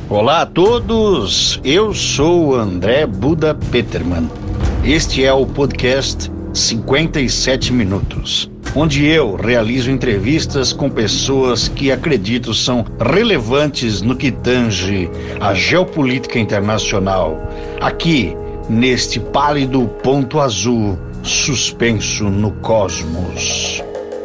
Olá a todos, eu sou André Buda Peterman. Este é o podcast 57 Minutos, onde eu realizo entrevistas com pessoas que acredito são relevantes no que tange a geopolítica internacional, aqui neste pálido ponto azul suspenso no cosmos.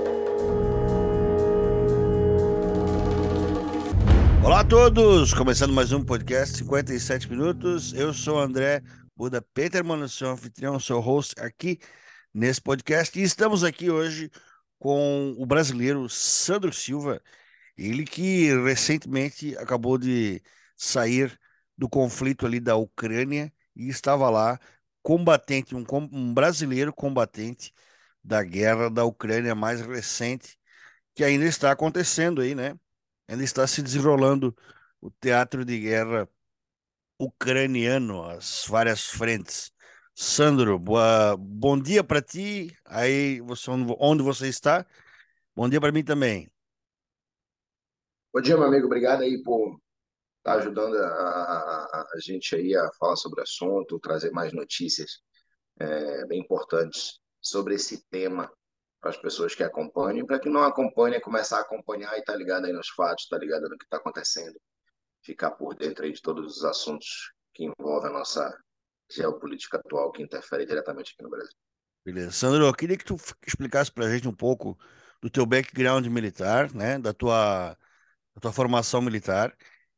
Olá a todos, começando mais um podcast 57 minutos. Eu sou o André Buda Peterman, seu anfitrião, seu host aqui nesse podcast. E estamos aqui hoje com o brasileiro Sandro Silva, ele que recentemente acabou de sair do conflito ali da Ucrânia e estava lá combatente, um brasileiro combatente da guerra da Ucrânia mais recente, que ainda está acontecendo aí, né? Ainda está se desenrolando o teatro de guerra ucraniano, as várias frentes. Sandro, bom dia para ti. Aí, onde você está? Bom dia para mim também. Bom dia, meu amigo. Obrigado aí por estar ajudando a gente aí a falar sobre o assunto, trazer mais notícias bem importantes sobre esse tema para as pessoas que acompanham. Para quem não acompanha, começar a acompanhar e estar ligado aí nos fatos, estar ligado no que está acontecendo, ficar por dentro aí de todos os assuntos que envolvem a nossa geopolítica atual, que interfere diretamente aqui no Brasil. Beleza. Sandro, eu queria que tu explicasse para a gente um pouco do teu background militar, né? Da tua formação militar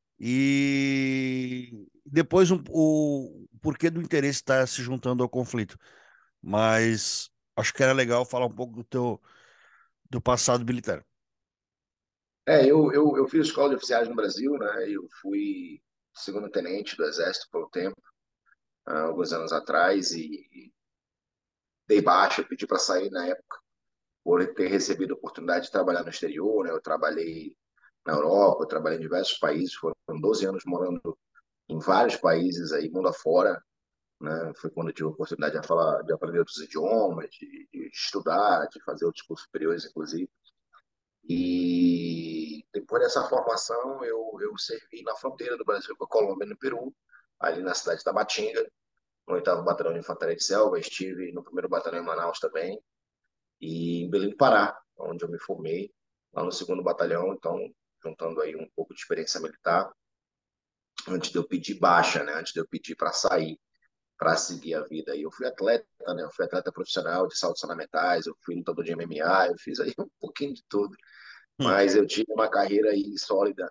e depois o porquê do interesse estar se juntando ao conflito. Mas acho que era legal falar um pouco do passado militar. Eu fiz escola de oficiais no Brasil, né? Eu fui segundo tenente do Exército por um tempo, alguns anos atrás, e dei baixa, pedi para sair na época, por ter recebido a oportunidade de trabalhar no exterior, né? Eu trabalhei na Europa, eu trabalhei em diversos países, foram 12 anos morando em vários países aí, mundo afora, né? Foi quando eu tive a oportunidade de falar, de aprender outros idiomas, de estudar, de fazer outros cursos superiores, inclusive. E depois dessa formação, eu servi na fronteira do Brasil com a Colômbia e no Peru, ali na cidade de Tabatinga, no 8º Batalhão de Infantaria de Selva. Estive no 1º Batalhão em Manaus também, e em Belém do Pará, onde eu me formei, lá no 2º Batalhão. Então, juntando aí um pouco de experiência militar, antes de eu pedir baixa, né? Antes de eu pedir para sair, para seguir a vida. E eu fui atleta, né? Eu fui atleta profissional de saltos ornamentais, eu fui lutador de MMA, eu fiz aí um pouquinho de tudo. Hum. Mas eu tive uma carreira aí sólida,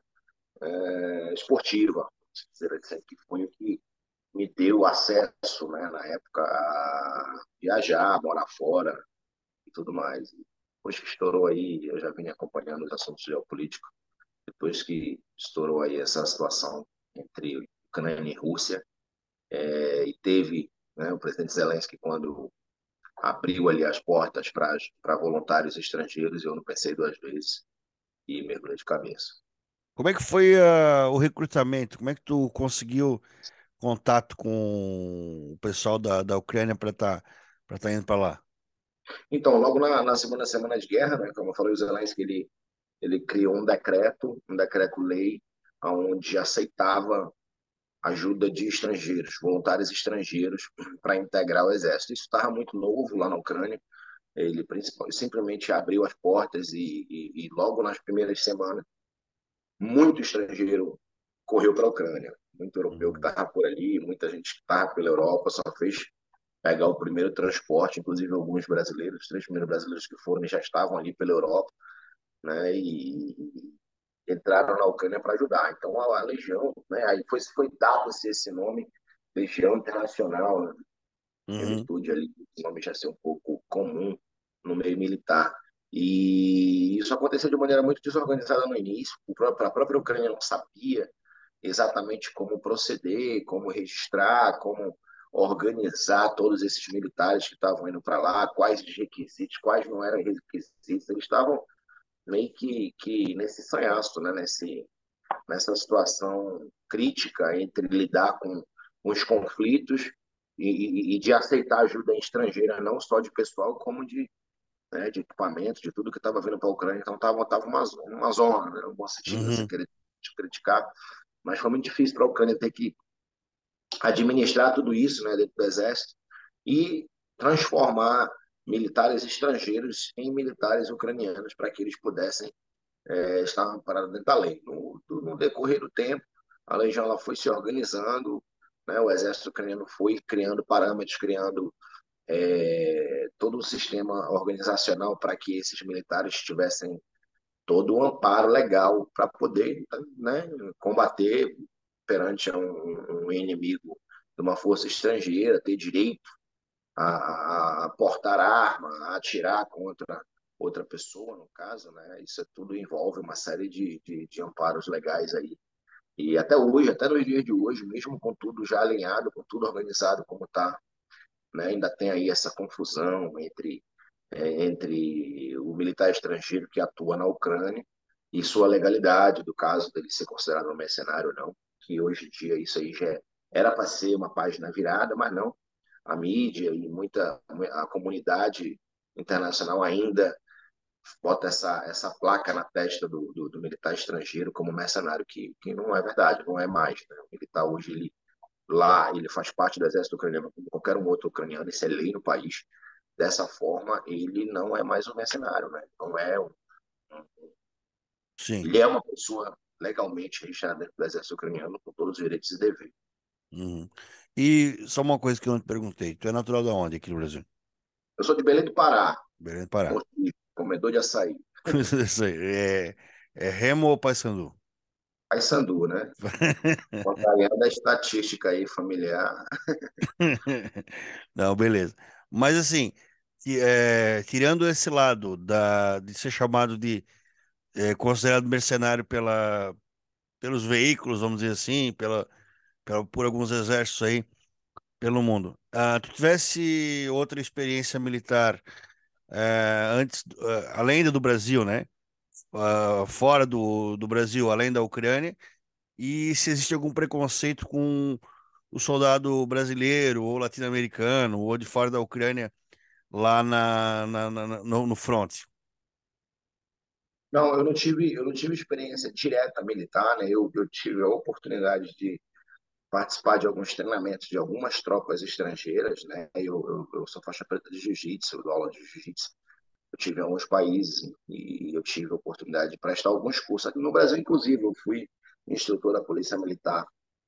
esportiva, dizer assim, que foi o que me deu acesso, né, na época, a viajar, morar fora e tudo mais. Depois que estourou aí, eu já vinha acompanhando os assuntos geopolíticos. Depois que estourou aí essa situação entre Ucrânia e Rússia, e teve, né, o presidente Zelensky, quando abriu ali as portas para voluntários estrangeiros, eu não pensei duas vezes e mergulhei de cabeça. Como é que foi o recrutamento? Como é que tu conseguiu contato com o pessoal da Ucrânia para tá indo para lá? Então, logo na segunda semana de guerra, né, como eu falei, o Zelensky ele criou um decreto-lei, onde aceitava ajuda de estrangeiros, voluntários estrangeiros, para integrar o exército. Isso estava muito novo lá na Ucrânia. Ele simplesmente abriu as portas e logo nas primeiras semanas, muito estrangeiro correu para a Ucrânia. Muito europeu que Uhum. estava por ali, muita gente que estava pela Europa, só fez pegar o primeiro transporte, inclusive alguns brasileiros, os 3 primeiros brasileiros que foram já estavam ali pela Europa, né? E entraram na Ucrânia para ajudar. Então a Legião, né? Aí foi dado-se esse nome, Legião Internacional, né? Em Uhum. virtude ali, o nome já ser um pouco comum no meio militar. E isso aconteceu de maneira muito desorganizada no início. A própria Ucrânia não sabia exatamente como proceder, como registrar, como organizar todos esses militares que estavam indo para lá, quais os requisitos, quais não eram requisitos. Eles estavam meio que nesse sanhaço, né? Nessa situação crítica entre lidar com os conflitos e de aceitar ajuda estrangeira, não só de pessoal, como de equipamento, de tudo que estava vindo para a Ucrânia. Então, tava uma zona, né? No bom sentido, você Uhum. querer criticar. mas foi muito difícil para a Ucrânia ter que administrar tudo isso, né, dentro do exército e transformar militares estrangeiros em militares ucranianos para que eles pudessem estar amparados dentro da lei. No decorrer do tempo, a legião ela foi se organizando, né, o exército ucraniano foi criando parâmetros, criando todo um sistema organizacional para que esses militares tivessem todo o amparo legal para poder, né, combater perante um inimigo de uma força estrangeira, ter direito a portar arma, a atirar contra outra pessoa, no caso, né? Isso tudo envolve uma série de amparos legais aí. E até hoje, até nos dias de hoje, mesmo com tudo já alinhado, com tudo organizado como está, né? Ainda tem aí essa confusão entre o militar estrangeiro que atua na Ucrânia e sua legalidade, do caso dele ser considerado um mercenário ou não, que hoje em dia isso aí já era para ser uma página virada, mas não. A mídia e a comunidade internacional ainda bota essa placa na testa do militar estrangeiro como mercenário, que não é verdade, não é mais. Né? O militar hoje, ele faz parte do exército ucraniano como qualquer um outro ucraniano, isso é lei no país. Dessa forma, ele não é mais um mercenário, né? Não é Sim. ele é uma pessoa legalmente registrada dentro do exército ucraniano com todos os direitos e deveres. Uhum. E só uma coisa que eu não te perguntei. Tu é natural de onde aqui no Brasil? Eu sou de Belém do Pará, Belém do Pará. comedor de açaí. Isso aí. É Remo ou Paysandu? Paysandu, né? Uma variável da estatística aí familiar. Não, beleza. Mas assim, tirando esse lado de ser chamado de considerado mercenário pelos veículos, vamos dizer assim, por alguns exércitos aí pelo mundo. Tu tivesse outra experiência militar antes, além da do Brasil, né? Fora do Brasil, além da Ucrânia, e se existe algum preconceito com o soldado brasileiro ou latino-americano ou de fora da Ucrânia lá no front. Não, eu não tive experiência direta militar, né? Eu tive a oportunidade de participar de alguns treinamentos de algumas tropas estrangeiras, né? Eu sou faixa preta de jiu-jitsu, eu dou aula de jiu-jitsu. Eu tive em alguns países e eu tive a oportunidade de prestar alguns cursos. Aqui no Brasil, inclusive, eu fui instrutor da Polícia Militar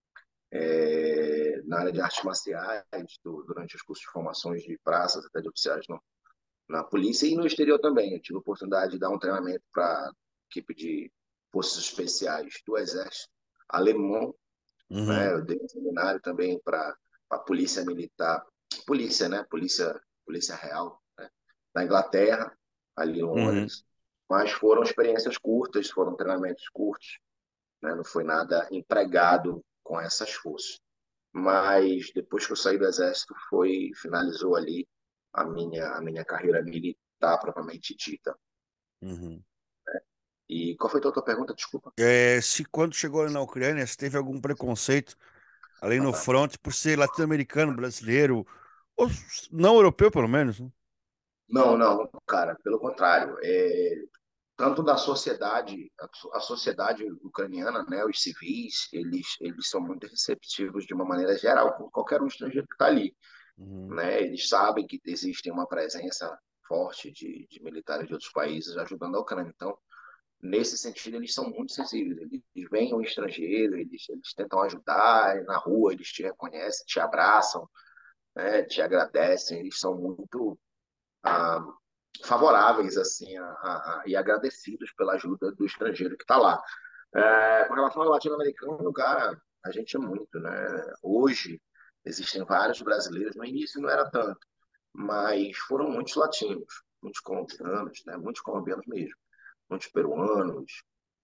na área de artes marciais, durante os cursos de formações de praças, até de oficiais na polícia e no exterior também. Eu tive a oportunidade de dar um treinamento para a equipe de forças especiais do Exército Alemão, né? Uhum, Eu dei um seminário também para a polícia militar, polícia, né? Polícia real, né? Da Inglaterra, ali em uhum, Londres. Mas foram experiências curtas, foram treinamentos curtos, né? Não foi nada empregado com essas forças. Mas depois que eu saí do exército, finalizou ali a minha carreira militar propriamente dita. uhum. E qual foi a tua pergunta? Desculpa. Se quando chegou na Ucrânia, se teve algum preconceito, além no front, por ser latino-americano, brasileiro, ou não europeu, pelo menos, né? Não, não, cara, pelo contrário. Tanto da sociedade, a sociedade ucraniana, né, os civis, eles são muito receptivos de uma maneira geral com qualquer um estrangeiro que está ali. Uhum, Né? Eles sabem que existe uma presença forte de militares de outros países ajudando a Ucrânia. Então, nesse sentido, eles são muito sensíveis. Eles veem um estrangeiro, eles tentam ajudar, na rua eles te reconhecem, te abraçam, né? Te agradecem. Eles são muito ah, favoráveis assim e agradecidos pela ajuda do estrangeiro que está lá. Com relação ao latino-americano, cara, a gente é muito, né? Hoje existem vários brasileiros, no início não era tanto, mas foram muitos latinos, muitos colombianos, né? Muitos colombianos mesmo, muitos peruanos,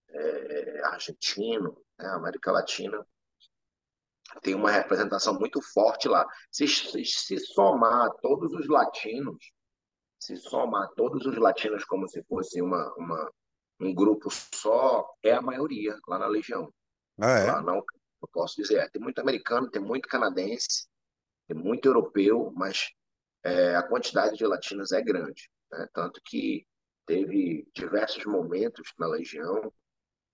argentinos, né? A América Latina tem uma representação muito forte lá. Se somar todos os latinos, se somar todos os latinos como se fosse um grupo só, é a maioria lá na Legião. Ah, é? Lá não, eu posso dizer, tem muito americano, tem muito canadense, tem muito europeu, mas a quantidade de latinos é grande. Né? Tanto que teve diversos momentos na Legião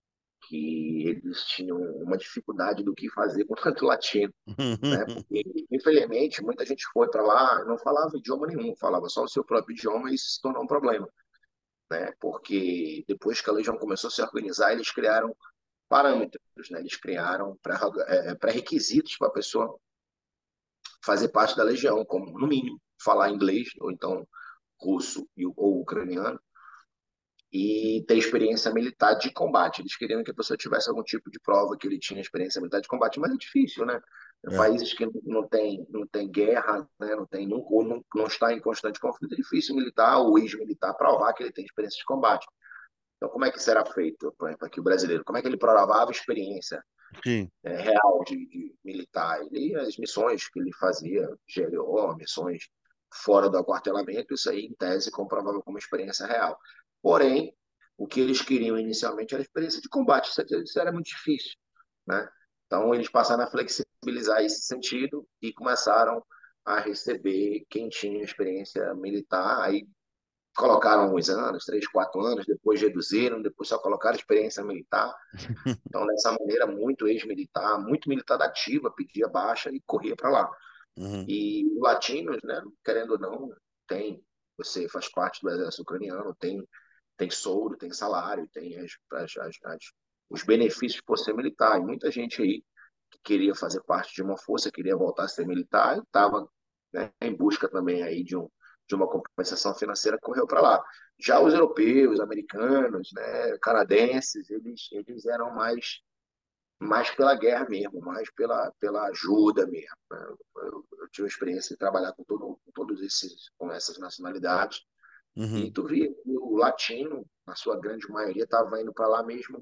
que eles tinham uma dificuldade do que fazer com tanto latino, né? Porque, infelizmente, muita gente foi para lá e não falava idioma nenhum, falava só o seu próprio idioma e isso se tornou um problema, né? Porque depois que a Legião começou a se organizar, eles criaram parâmetros, né? Eles criaram pré-requisitos para a pessoa fazer parte da Legião, como, no mínimo, falar inglês, ou então russo ou ucraniano, e ter experiência militar de combate. Eles queriam que a pessoa tivesse algum tipo de prova que ele tinha experiência militar de combate, mas é difícil, né? Em É, países que não tem guerra, né? Ou não está em constante conflito, é difícil militar ou ex-militar provar que ele tem experiência de combate. Então, como é que será feito, por exemplo, aqui o brasileiro? Como é que ele provava experiência sim. real de militar? Ele, as missões que ele fazia, GLO, missões fora do aquartelamento, isso aí, em tese, comprovava como experiência real. Porém, o que eles queriam inicialmente era experiência de combate, isso era muito difícil, né? Então, eles passaram a flexibilizar esse sentido e começaram a receber quem tinha experiência militar, aí colocaram alguns anos, 3, 4 anos, depois reduziram, depois só colocaram experiência militar. Então, dessa maneira, muito militar da ativa pedia baixa e corria para lá. Uhum, E os latinos, né, querendo ou não, tem, você faz parte do exército ucraniano, tem soldo, tem salário, tem os benefícios por ser militar. E muita gente aí que queria fazer parte de uma força, queria voltar a ser militar, e estava, né, em busca também aí de uma compensação financeira, correu para lá. Já os europeus, americanos, né, canadenses, eles eram mais pela guerra mesmo, mais pela ajuda mesmo, né? Eu tive a experiência de trabalhar com todos com essas nacionalidades, e uhum, tu via que o latino, na sua grande maioria, estava indo para lá mesmo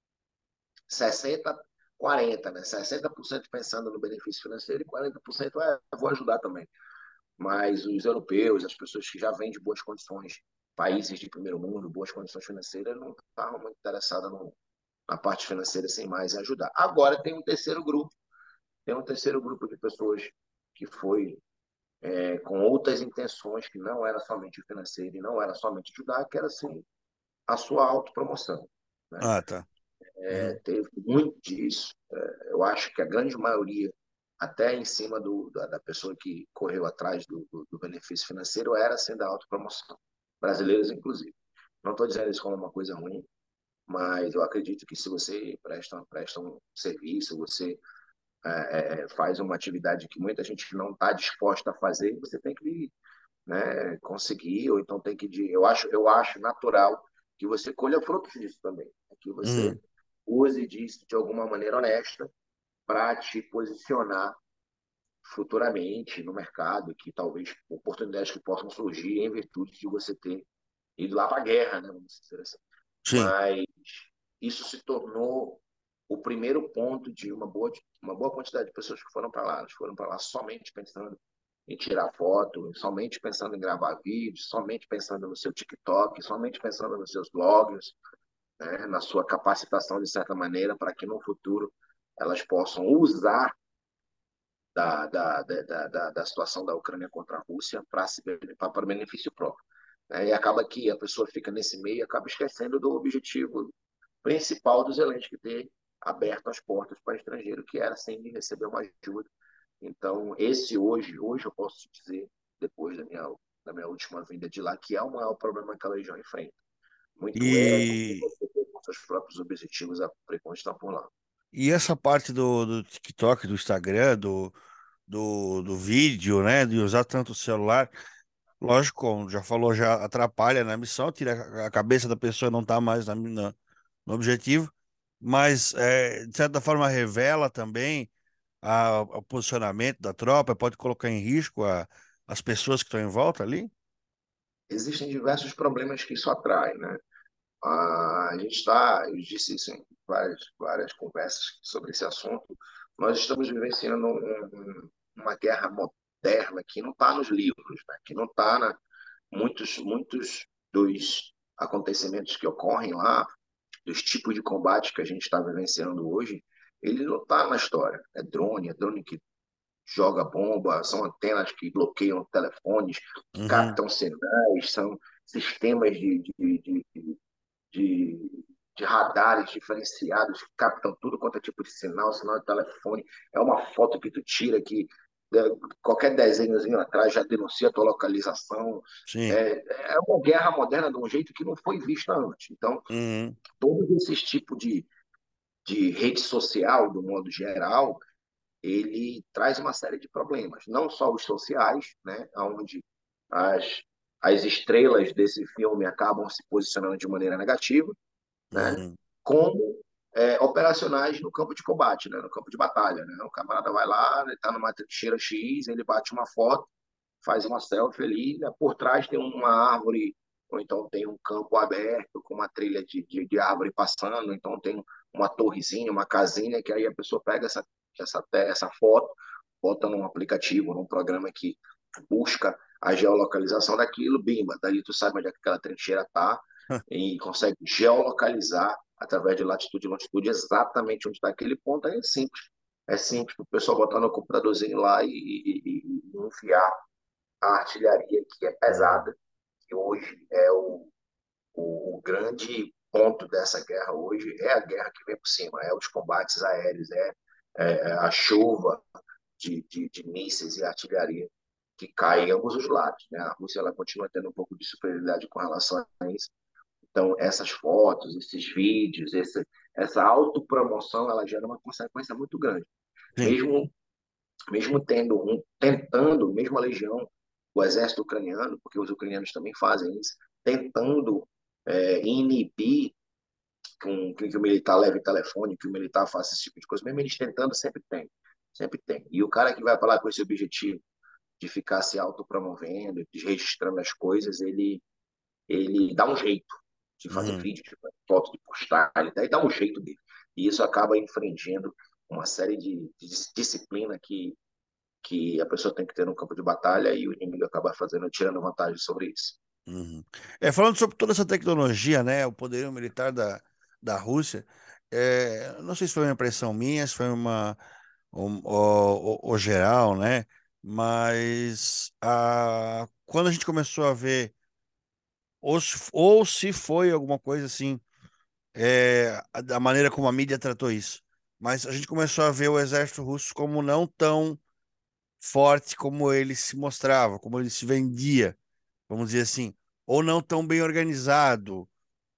60-40, né? 60% pensando no benefício financeiro e 40% vou ajudar também. Mas os europeus, as pessoas que já vêm de boas condições, países de primeiro mundo, boas condições financeiras, não estavam muito interessadas na parte financeira sem mais ajudar. Agora tem um terceiro grupo de pessoas que foi com outras intenções, que não era somente financeira e não era somente ajudar, que era assim a sua autopromoção, né? ah, tá. Uhum, Teve muito disso. Eu acho que a grande maioria, até em cima da pessoa que correu atrás do benefício financeiro, era assim da autopromoção. Brasileiros, inclusive. Não estou dizendo isso como uma coisa ruim, mas eu acredito que se você presta um serviço, você faz uma atividade que muita gente não está disposta a fazer, você tem que, né, conseguir, ou então tem que. Eu acho natural que você colha frutos disso também, que você uhum, use disso de alguma maneira honesta para te posicionar futuramente no mercado, que talvez oportunidades que possam surgir em virtude de você ter ido lá para a guerra, né, vamos dizer assim. sim. Mas isso se tornou o primeiro ponto de uma boa quantidade de pessoas que foram para lá. Elas foram para lá somente pensando em tirar foto, somente pensando em gravar vídeos, somente pensando no seu TikTok, somente pensando nos seus blogs, né, na sua capacitação de certa maneira para que no futuro elas possam usar da situação da Ucrânia contra a Rússia para benefício próprio, né? E acaba que a pessoa fica nesse meio e acaba esquecendo do objetivo principal do Zelensky ter aberto as portas para estrangeiro, que era sempre receber uma ajuda. Então, hoje eu posso te dizer, depois da minha última vinda de lá, que é o maior problema que a Legião enfrenta. Muito ego, E, você ter com seus próprios objetivos a preconceito por lá. e essa parte do TikTok, do Instagram, do vídeo, né, de usar tanto o celular, lógico, como já falou, já atrapalha na missão, tira a cabeça da pessoa, não tá mais no objetivo, mas de certa forma revela também o posicionamento da tropa, pode colocar em risco as pessoas que estão em volta ali? Existem diversos problemas que isso atrai, né? Eu disse isso em várias conversas sobre esse assunto. Nós estamos vivenciando uma guerra moderna que não está nos livros, né? Que não está muitos dos acontecimentos que ocorrem lá, dos tipos de combate que a gente está vivenciando hoje, ele não está na história. É drone que joga bomba, são antenas que bloqueiam telefones, que Uhum, captam sinais, são sistemas de de radares diferenciados que captam tudo quanto é tipo de sinal, sinal de telefone. É uma foto que tu tira que né, qualquer desenhozinho atrás já denuncia a tua localização. Sim. É uma guerra moderna de um jeito que não foi vista antes. Então, Uhum. todos esses tipos de rede social, do modo geral, ele traz uma série de problemas, não só os sociais, né, onde as, as estrelas desse filme acabam se posicionando de maneira negativa, né, Uhum. como operacionais no campo de combate, né, no campo de batalha. Né? O camarada vai lá, ele está numa trincheira X, ele bate uma foto, faz uma selfie ali, né? Por trás tem uma árvore, ou então tem um campo aberto com uma trilha de árvore passando, então tem uma torrezinha, uma casinha, que aí a pessoa pega essa foto, bota num aplicativo, num programa que busca a geolocalização daquilo, bimba, dali tu sabe onde é que aquela trincheira está e consegue geolocalizar através de latitude e longitude exatamente onde está aquele ponto. Aí é simples. É simples o pessoal botar no computadorzinho lá e enfiar a artilharia, que é Uhum. pesada, que hoje é o grande ponto dessa guerra hoje, é a guerra que vem por cima, é os combates aéreos, é a chuva de mísseis e artilharia que cai em ambos os lados. Né? A Rússia ela continua tendo um pouco de superioridade com relação a isso. Então, essas fotos, esses vídeos, essa autopromoção, ela gera uma consequência muito grande. Sim. Mesmo mesmo tentando, mesmo a legião, o exército ucraniano, porque os ucranianos também fazem isso, tentando inibir que o militar leve telefone, que o militar faça esse tipo de coisa, mesmo eles tentando, sempre tem. Sempre tem. E o cara que vai falar com esse objetivo de ficar se autopromovendo, de registrando as coisas, ele dá um jeito de fazer Uhum. vídeo, de foto, de postar, ele dá um jeito dele. E isso acaba infringindo uma série de disciplina que a pessoa tem que ter no campo de batalha e o inimigo acaba fazendo, tirando vantagem sobre isso. Uhum. Falando sobre toda essa tecnologia, né, o poderio militar da Rússia, não sei se foi uma impressão minha, se foi o geral, né, mas quando a gente começou a ver, ou se foi alguma coisa assim, da maneira como a mídia tratou isso, mas a gente começou a ver o exército russo como não tão forte como ele se mostrava, como ele se vendia, vamos dizer assim, ou não tão bem organizado,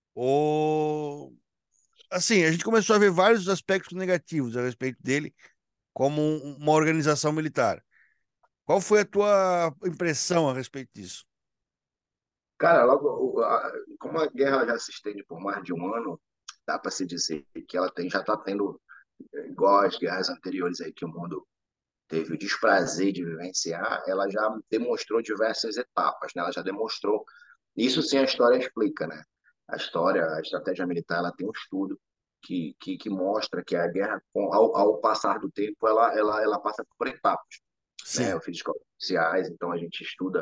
ou assim, a gente começou a ver vários aspectos negativos a respeito dele como uma organização militar. Qual foi a tua impressão a respeito disso? Cara, logo, como a guerra já se estende por mais de um ano, dá para se dizer que ela já está tendo, igual às guerras anteriores aí que o mundo teve o desprazer de vivenciar, ela já demonstrou diversas etapas, né? Ela já demonstrou. Isso sim a história explica, né? A história, a estratégia militar, ela tem um estudo que mostra que a guerra, ao passar do tempo, ela passa por etapas, né? Sim. Eu fiz escolas sociais, então a gente estuda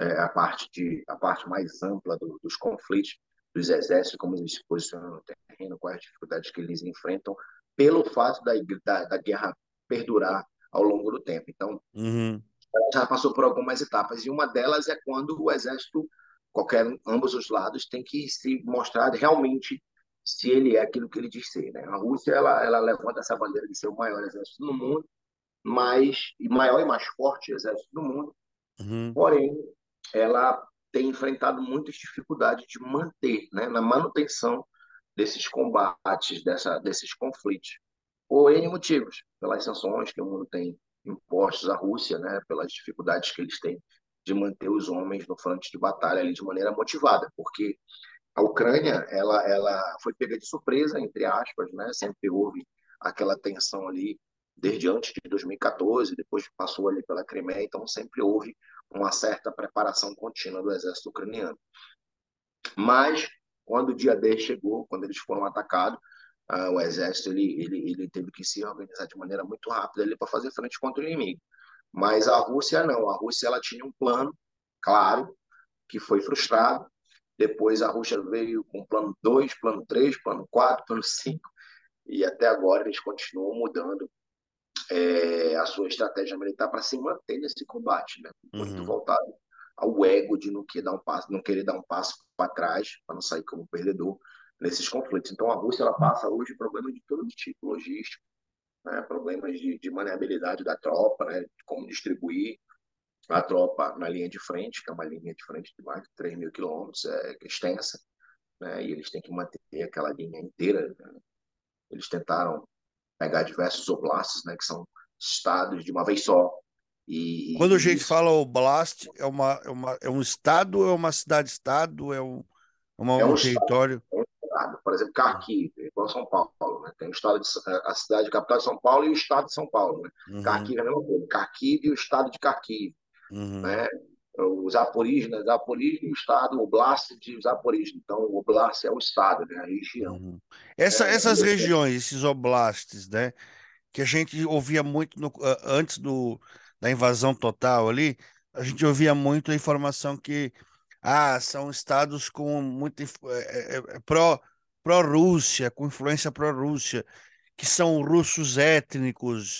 a parte mais ampla dos conflitos dos exércitos, como eles se posicionam no terreno, quais as dificuldades que eles enfrentam, pelo fato da guerra perdurar ao longo do tempo. Então, Uhum. já passou por algumas etapas, e uma delas é quando o exército, ambos os lados, tem que se mostrar realmente se ele é aquilo que ele diz ser. Né? A Rússia ela levanta essa bandeira de ser o maior exército do mundo, maior e mais forte exército do mundo, Uhum. porém, ela tem enfrentado muitas dificuldades de manter, né, na manutenção desses combates, desses conflitos, por N motivos, pelas sanções que o mundo tem impostas à Rússia, né, pelas dificuldades que eles têm de manter os homens no fronte de batalha ali de maneira motivada, porque a Ucrânia ela foi pega de surpresa, entre aspas, né, sempre houve aquela tensão ali desde antes de 2014, depois passou ali pela Crimeia, então sempre houve uma certa preparação contínua do exército ucraniano. Mas, quando o dia D chegou, quando eles foram atacados, o exército ele teve que se organizar de maneira muito rápida para fazer frente contra o inimigo. Mas a Rússia não. A Rússia ela tinha um plano, claro, que foi frustrado. Depois a Rússia veio com plano 2, plano 3, plano 4, plano 5. E até agora eles continuam mudando a sua estratégia militar para se manter nesse combate, né? Muito Uhum. voltado ao ego de não querer dar um passo para trás, para não sair como perdedor, nesses conflitos. Então, a Rússia ela passa hoje problemas de todo tipo, logístico, né? Problemas de maneabilidade da tropa, né? De como distribuir a tropa na linha de frente, que é uma linha de frente de mais de 3.000 quilômetros, extensa, né? E eles têm que manter aquela linha inteira, né? Eles tentaram pegar diversos oblastes, né? Que são estados de uma vez só. Quando a E gente isso fala oblast, é um estado, é uma cidade-estado, é um um estado. território? É um estado. Por exemplo, Kharkiv, igual São Paulo, né? Tem o estado de, a cidade capital de São Paulo e o estado de São Paulo, né? Uhum, Kharkiv é a mesma coisa. Kharkiv e o estado de Kharkiv, uhum, né? Os Zaporizhzhia, Zaporizhzhia e o estado, o Oblast de Zaporizhzhia. Então, o Oblast é o estado, né? A região. uhum. É, Essas regiões, esses oblastes, né, que a gente ouvia muito antes da invasão total ali, a gente ouvia muito a informação que são estados com muita pró-Rússia, com influência pró-Rússia, que são russos étnicos,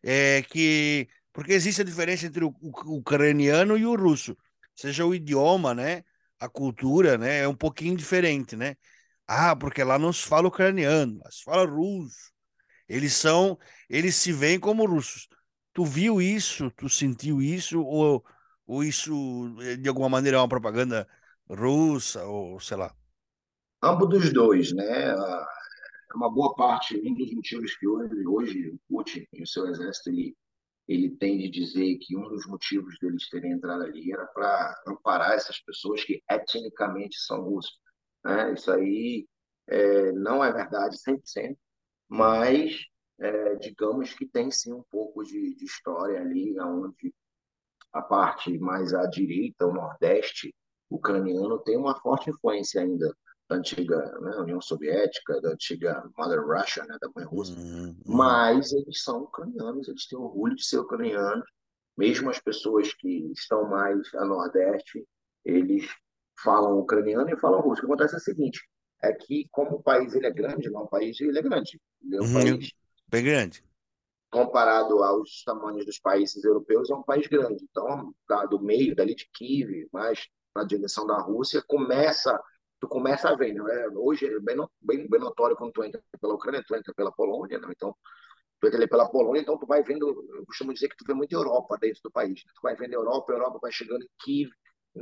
porque existe a diferença entre o ucraniano e o russo, seja o idioma, né, a cultura, né, é um pouquinho diferente, né? Porque lá não se fala ucraniano, lá se fala russo. Eles são, eles se veem como russos. Tu viu isso? Tu sentiu isso? Ou isso de alguma maneira é uma propaganda russa ou sei lá? ambos dos dois, né? Uma boa parte, um dos motivos que hoje o Putin e o seu exército ele tem de dizer que um dos motivos deles terem entrado ali era para amparar essas pessoas que etnicamente são russas, né? Isso aí não é verdade 100%, mas digamos que tem sim um pouco de história ali, onde a parte mais à direita, o Nordeste ucraniano, tem uma forte influência ainda da antiga, né, União Soviética, da antiga Mother Russia, né, da mãe Rússia, Uhum, uhum, mas eles são ucranianos, eles têm orgulho de ser ucranianos, mesmo as pessoas que estão mais a Nordeste, eles falam ucraniano e falam russo. O que acontece é o seguinte, é que como o país ele é grande, não, o país ele é grande, ele é um uhum. país Bem grande. comparado aos tamanhos dos países europeus, é um país grande. Então, do meio, dali de Kiev, mais na direção da Rússia, tu começa a ver, né? Hoje é bem notório quando tu entra pela Ucrânia, tu entra pela Polônia, né? Então, tu entra ali pela Polônia, então tu vai vendo, eu costumo dizer que tu vê muita Europa dentro do país, né? Tu vai vendo a Europa vai chegando em Kiev,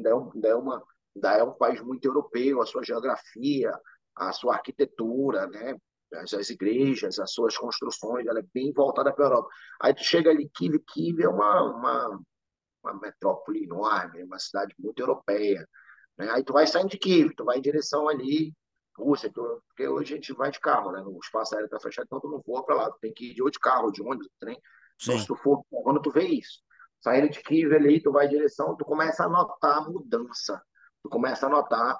ainda é um país muito europeu, a sua geografia, a sua arquitetura, né? As igrejas, as suas construções, ela é bem voltada para a Europa. Aí tu chega ali, Kiev é uma metrópole enorme, uma cidade muito europeia, né? Aí tu vai saindo de Kiev, tu vai em direção ali, Rússia, porque hoje a gente vai de carro, né? O espaço aéreo está fechado, então tu não voa para lá, tu tem que ir de ou de carro, ou de ônibus, de trem. Então, se Sim. tu for, quando tu vê isso, saindo de Kiev ali, tu vai em direção, tu começa a notar a mudança, tu começa a notar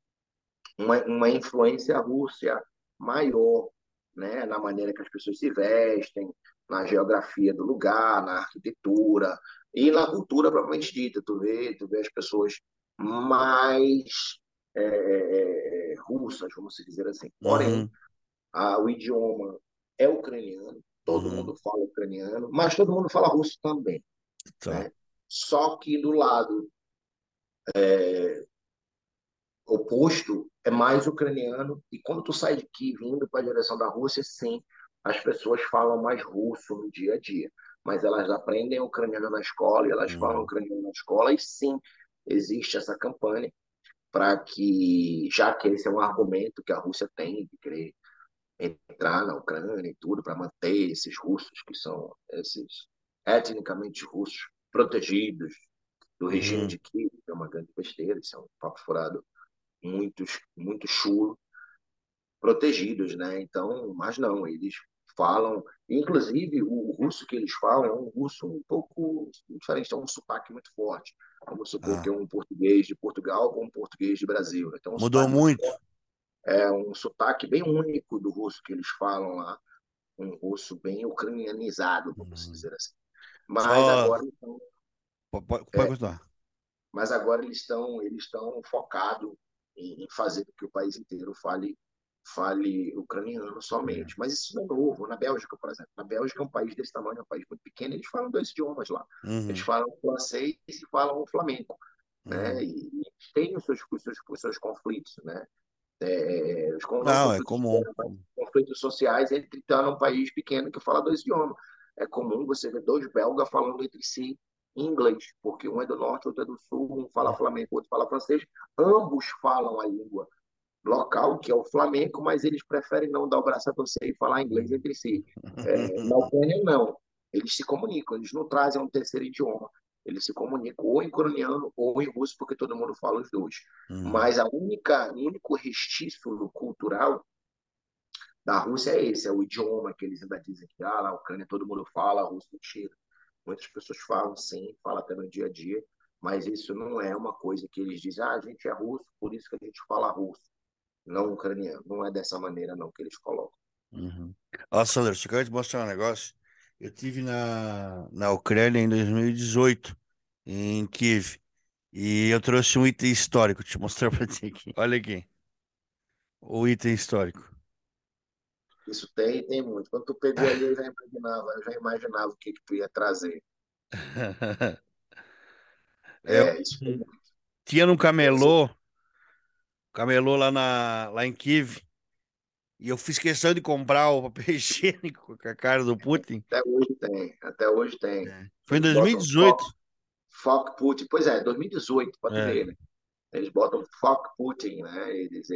uma influência Rússia maior, né? Na maneira que as pessoas se vestem, na geografia do lugar, na arquitetura e na cultura propriamente dita. Tu vê as pessoas mais russas, vamos dizer assim. Porém, Uhum, o idioma é ucraniano, todo uhum. mundo fala ucraniano, mas todo mundo fala russo também, Tá. né? Só que do lado oposto é mais ucraniano, e quando tu sai de Kiev indo para a direção da Rússia, sim, as pessoas falam mais russo no dia a dia, mas elas aprendem ucraniano na escola e elas falam Uhum, ucraniano na escola, e sim, existe essa campanha para que, já que esse é um argumento que a Rússia tem de querer entrar na Ucrânia e tudo, para manter esses russos, que são esses etnicamente russos, protegidos do regime uhum, de Kiev, que é uma grande besteira, isso é um papo furado muito chulo, protegidos, né? Então, mas não, eles falam, inclusive o russo que eles falam é um russo um pouco diferente, é um sotaque muito forte. Vamos supor que ah. é um português de Portugal com um português de Brasil, né? Então, um Mudou sotaque muito muito? forte. É um sotaque bem único do russo que eles falam lá, um russo bem ucranianizado, vamos Uhum. dizer assim. Mas Só. agora, então, Pode continuar. eles estão focados em fazer com que o país inteiro fale ucraniano somente. Mas isso não é novo. Na Bélgica, por exemplo. Na Bélgica é um país desse tamanho, é um país muito pequeno, eles falam dois idiomas lá. Eles Uhum, falam o francês e falam o flamenco, né? uhum, E tem os seus conflitos, né? Não Não, é conflitos comum. internos, mas conflitos sociais entre estar num país pequeno que fala dois idiomas. É comum você ver dois belgas falando entre si em inglês, porque um é do norte, outro é do sul, um fala flamenco, outro fala francês. Ambos falam a língua local, que é o flamenco, mas eles preferem não dar o braço a torcer e falar inglês entre si. Na Ucrânia, não. Eles se comunicam, eles não trazem um terceiro idioma. Eles se comunicam ou em ucraniano ou em russo, porque todo mundo fala os dois. Uhum. Mas o único restício cultural da Rússia é esse, é o idioma que eles ainda dizem que na Ucrânia todo mundo fala, russo mentira. Muitas pessoas falam sim, falam até no dia a dia, mas isso não é uma coisa que eles dizem, a gente é russo, por isso que a gente fala russo, não ucraniano. Não é dessa maneira não que eles colocam. Uhum. Ó, Sandra, só quero te mostrar um negócio. Eu tive na Ucrânia em 2018, em Kiev, e eu trouxe um item histórico, te mostrar pra ti aqui. Olha aqui, o item histórico. Isso tem muito. Quando tu pegou ali, eu já imaginava o que tu ia trazer. Eu Isso tem muito. tinha num Você, camelô lá em Kiev, e eu fiz questão de comprar o papel higiênico com a cara do Putin. até hoje tem, até hoje tem. É. Foi em Eles botam 2018. Fuck Putin. Pois é, 2018, pode É. ver, né? Eles botam Fuck Putin, né?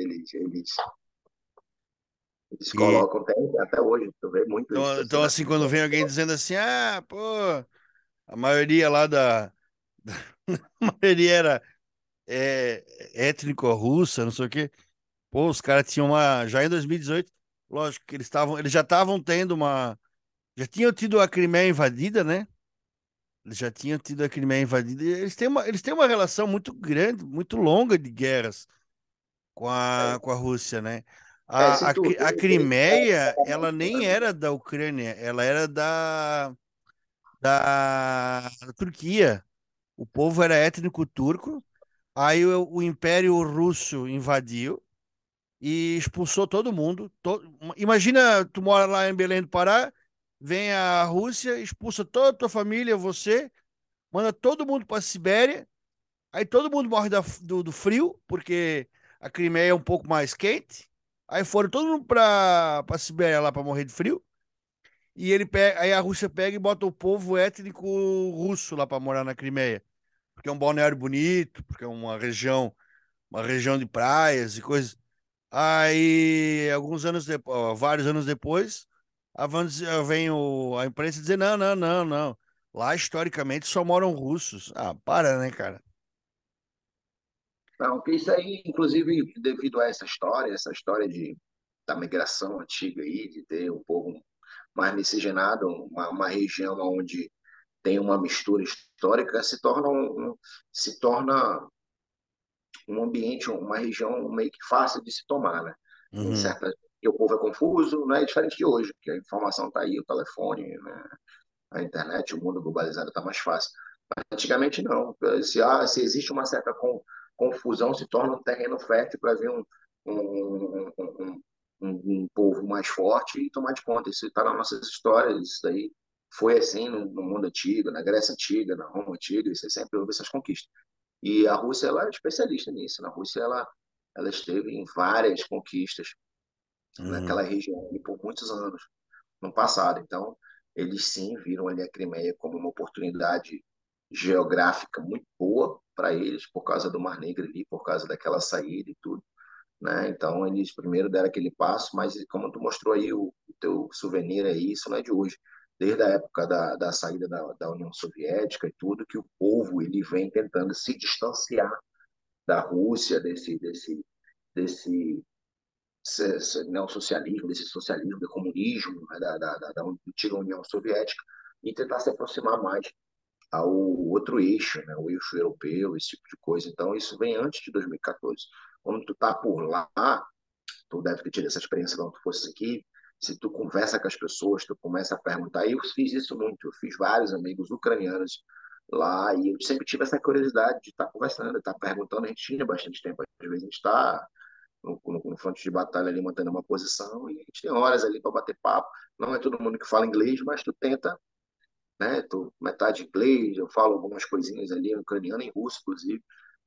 Eles E, colocam até hoje. Tu vê muito isso. então, assim, quando vem alguém dizendo assim, pô, a maioria lá a maioria era étnico-russa, não sei o quê. Pô, os caras tinham já em 2018, lógico que eles já estavam tendo já tinham tido a Crimeia invadida, né? Eles já tinham tido a Crimeia invadida. E eles têm uma relação muito grande, muito longa de guerras É, com a Rússia, né? se tu A vê, Crimeia, ela nem era da Ucrânia, ela era da Turquia. O povo era étnico turco. Aí o Império Russo invadiu e expulsou todo mundo. Imagina, tu mora lá em Belém do Pará, vem a Rússia, expulsa toda a tua família, você, manda todo mundo para a Sibéria. Aí todo mundo morre do frio, porque a Crimeia é um pouco mais quente. Aí foram todo mundo para Sibéria lá para morrer de frio. E aí a Rússia pega e bota o povo étnico russo lá para morar na Crimeia, porque é um balneário bonito, porque é uma região de praias e coisas. Aí vários anos depois, vem a imprensa dizer não, não, não, não. Lá historicamente só moram russos. Ah, para, né, cara? não, que isso aí, inclusive, devido a essa história da migração antiga aí, de ter um povo mais miscigenado, uma região onde tem uma mistura histórica, se torna um ambiente, uma região meio que fácil de se tomar, né? Em Uhum, certa, que o povo é confuso, não é diferente de hoje, que a informação está aí, o telefone, né? A internet, o mundo globalizado está mais fácil. Antigamente não. Se existe uma certa confusão, se torna um terreno fértil para vir um povo mais forte e tomar de conta. Isso está nas nossas histórias, isso daí foi assim no mundo antigo, na Grécia Antiga, na Roma Antiga, isso aí sempre houve essas conquistas. E a Rússia ela é especialista nisso. Na Rússia ela esteve em várias conquistas uhum, naquela região e por muitos anos no passado. Então, eles sim viram ali a Crimeia como uma oportunidade geográfica muito boa para eles, por causa do Mar Negro ali, por causa daquela saída e tudo. Né? Então, eles primeiro deram aquele passo, mas como tu mostrou aí, o teu souvenir aí, isso não é de hoje. Desde a época da saída da União Soviética e tudo, que o povo ele vem tentando se distanciar da Rússia, desse neossocialismo, desse socialismo, do comunismo, né, da antiga União Soviética, e tentar se aproximar mais ao outro eixo, né, o eixo europeu, esse tipo de coisa. Então, isso vem antes de 2014. Quando tu tá por lá, tu deve ter tido essa experiência quando tu fosse aqui, se tu conversa com as pessoas, tu começa a perguntar, eu fiz isso muito, eu fiz vários amigos ucranianos lá, e eu sempre tive essa curiosidade de estar conversando, de estar perguntando, a gente tinha bastante tempo, às vezes a gente está no fronte de batalha ali mantendo uma posição e a gente tem horas ali para bater papo. Não é todo mundo que fala inglês, mas tu tenta, né? Tu metade inglês, eu falo algumas coisinhas ali em ucraniano e em russo, inclusive.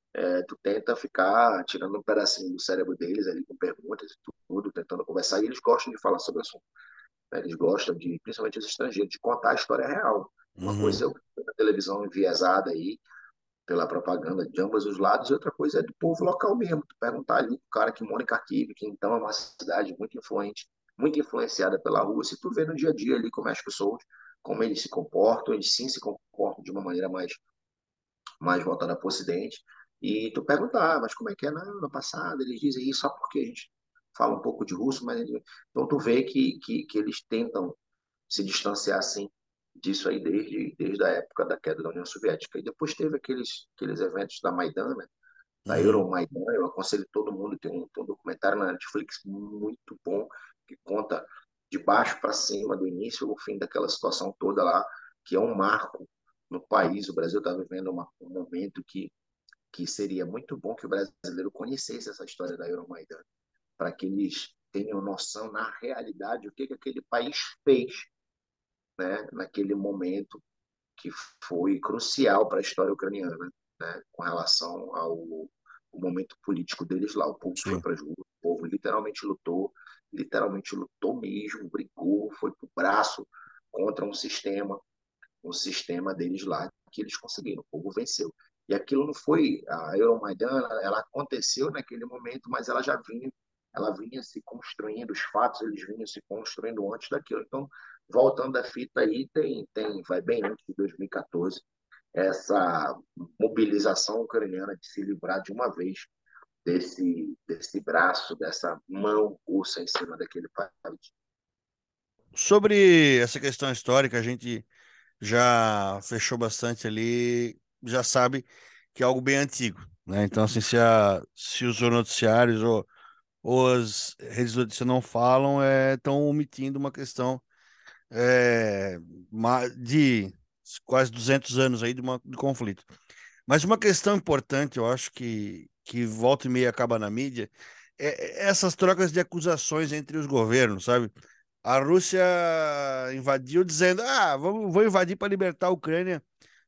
Tu tenta ficar tirando um pedacinho do cérebro deles ali com perguntas e tudo, tentando conversar, e eles gostam de falar sobre o assunto, né? Eles gostam de, principalmente os estrangeiros, de contar a história real. Uma Uhum. coisa é a televisão enviesada aí, pela propaganda de ambos os lados, e outra coisa é do povo local mesmo. Tu perguntar ali o cara que mora em Kharkiv, que então é uma cidade muito influente, muito influenciada pela Rússia, e tu vê no dia a dia ali como é as pessoas, como eles se comportam, eles sim se comportam de uma maneira mais voltada para o Ocidente, e tu perguntar, mas como é que é no passado? Eles dizem isso só porque a gente fala um pouco de russo, então tu vê que eles tentam se distanciar assim disso aí desde a época da queda da União Soviética. E depois teve aqueles eventos da Maidan, né? Da Uhum. Euromaidan. Eu aconselho todo mundo, tem um documentário na Netflix muito bom que conta de baixo para cima, do início ao fim daquela situação toda lá, que é um marco no país. O Brasil está vivendo um momento que seria muito bom que o brasileiro conhecesse essa história da Euromaidan, para que eles tenham noção na realidade o que aquele país fez, né, naquele momento que foi crucial para a história ucraniana, né, com relação ao momento político deles lá. O povo foi Sim. para as ruas, o povo literalmente lutou mesmo, brigou, foi para o braço contra um sistema deles lá que eles conseguiram, o povo venceu. E aquilo não foi a Euromaidan, ela aconteceu naquele momento, mas ela vinha se construindo, os fatos eles vinham se construindo antes daquilo. Então, voltando à fita aí, vai bem antes de 2014, essa mobilização ucraniana de se livrar de uma vez desse braço, dessa mão russa em cima daquele país. Sobre essa questão histórica, a gente já fechou bastante ali, já sabe que é algo bem antigo, né? Então, assim, se os noticiários ou as redes de notícia não falam, estão omitindo uma questão de quase 200 anos aí de conflito. Mas uma questão importante, eu acho que volta e meia acaba na mídia, é essas trocas de acusações entre os governos, sabe? A Rússia invadiu dizendo, vou invadir para libertar a Ucrânia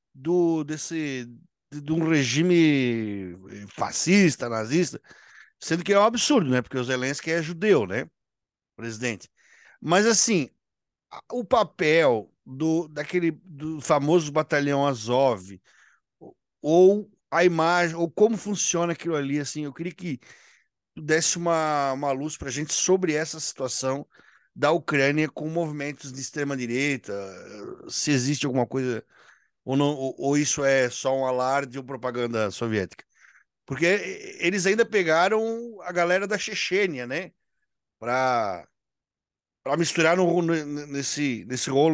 de um regime fascista, nazista, sendo que é um absurdo, né? Porque o Zelensky é judeu, né? Presidente. Mas assim, o papel do famoso batalhão Azov, ou a imagem, ou como funciona aquilo ali, assim, eu queria que tu desse uma luz para a gente sobre essa situação da Ucrânia com movimentos de extrema-direita, se existe alguma coisa, ou, não, ou isso é só um alarde ou propaganda soviética. Porque eles ainda pegaram a galera da Chechênia, né? Para misturar nesse rolo,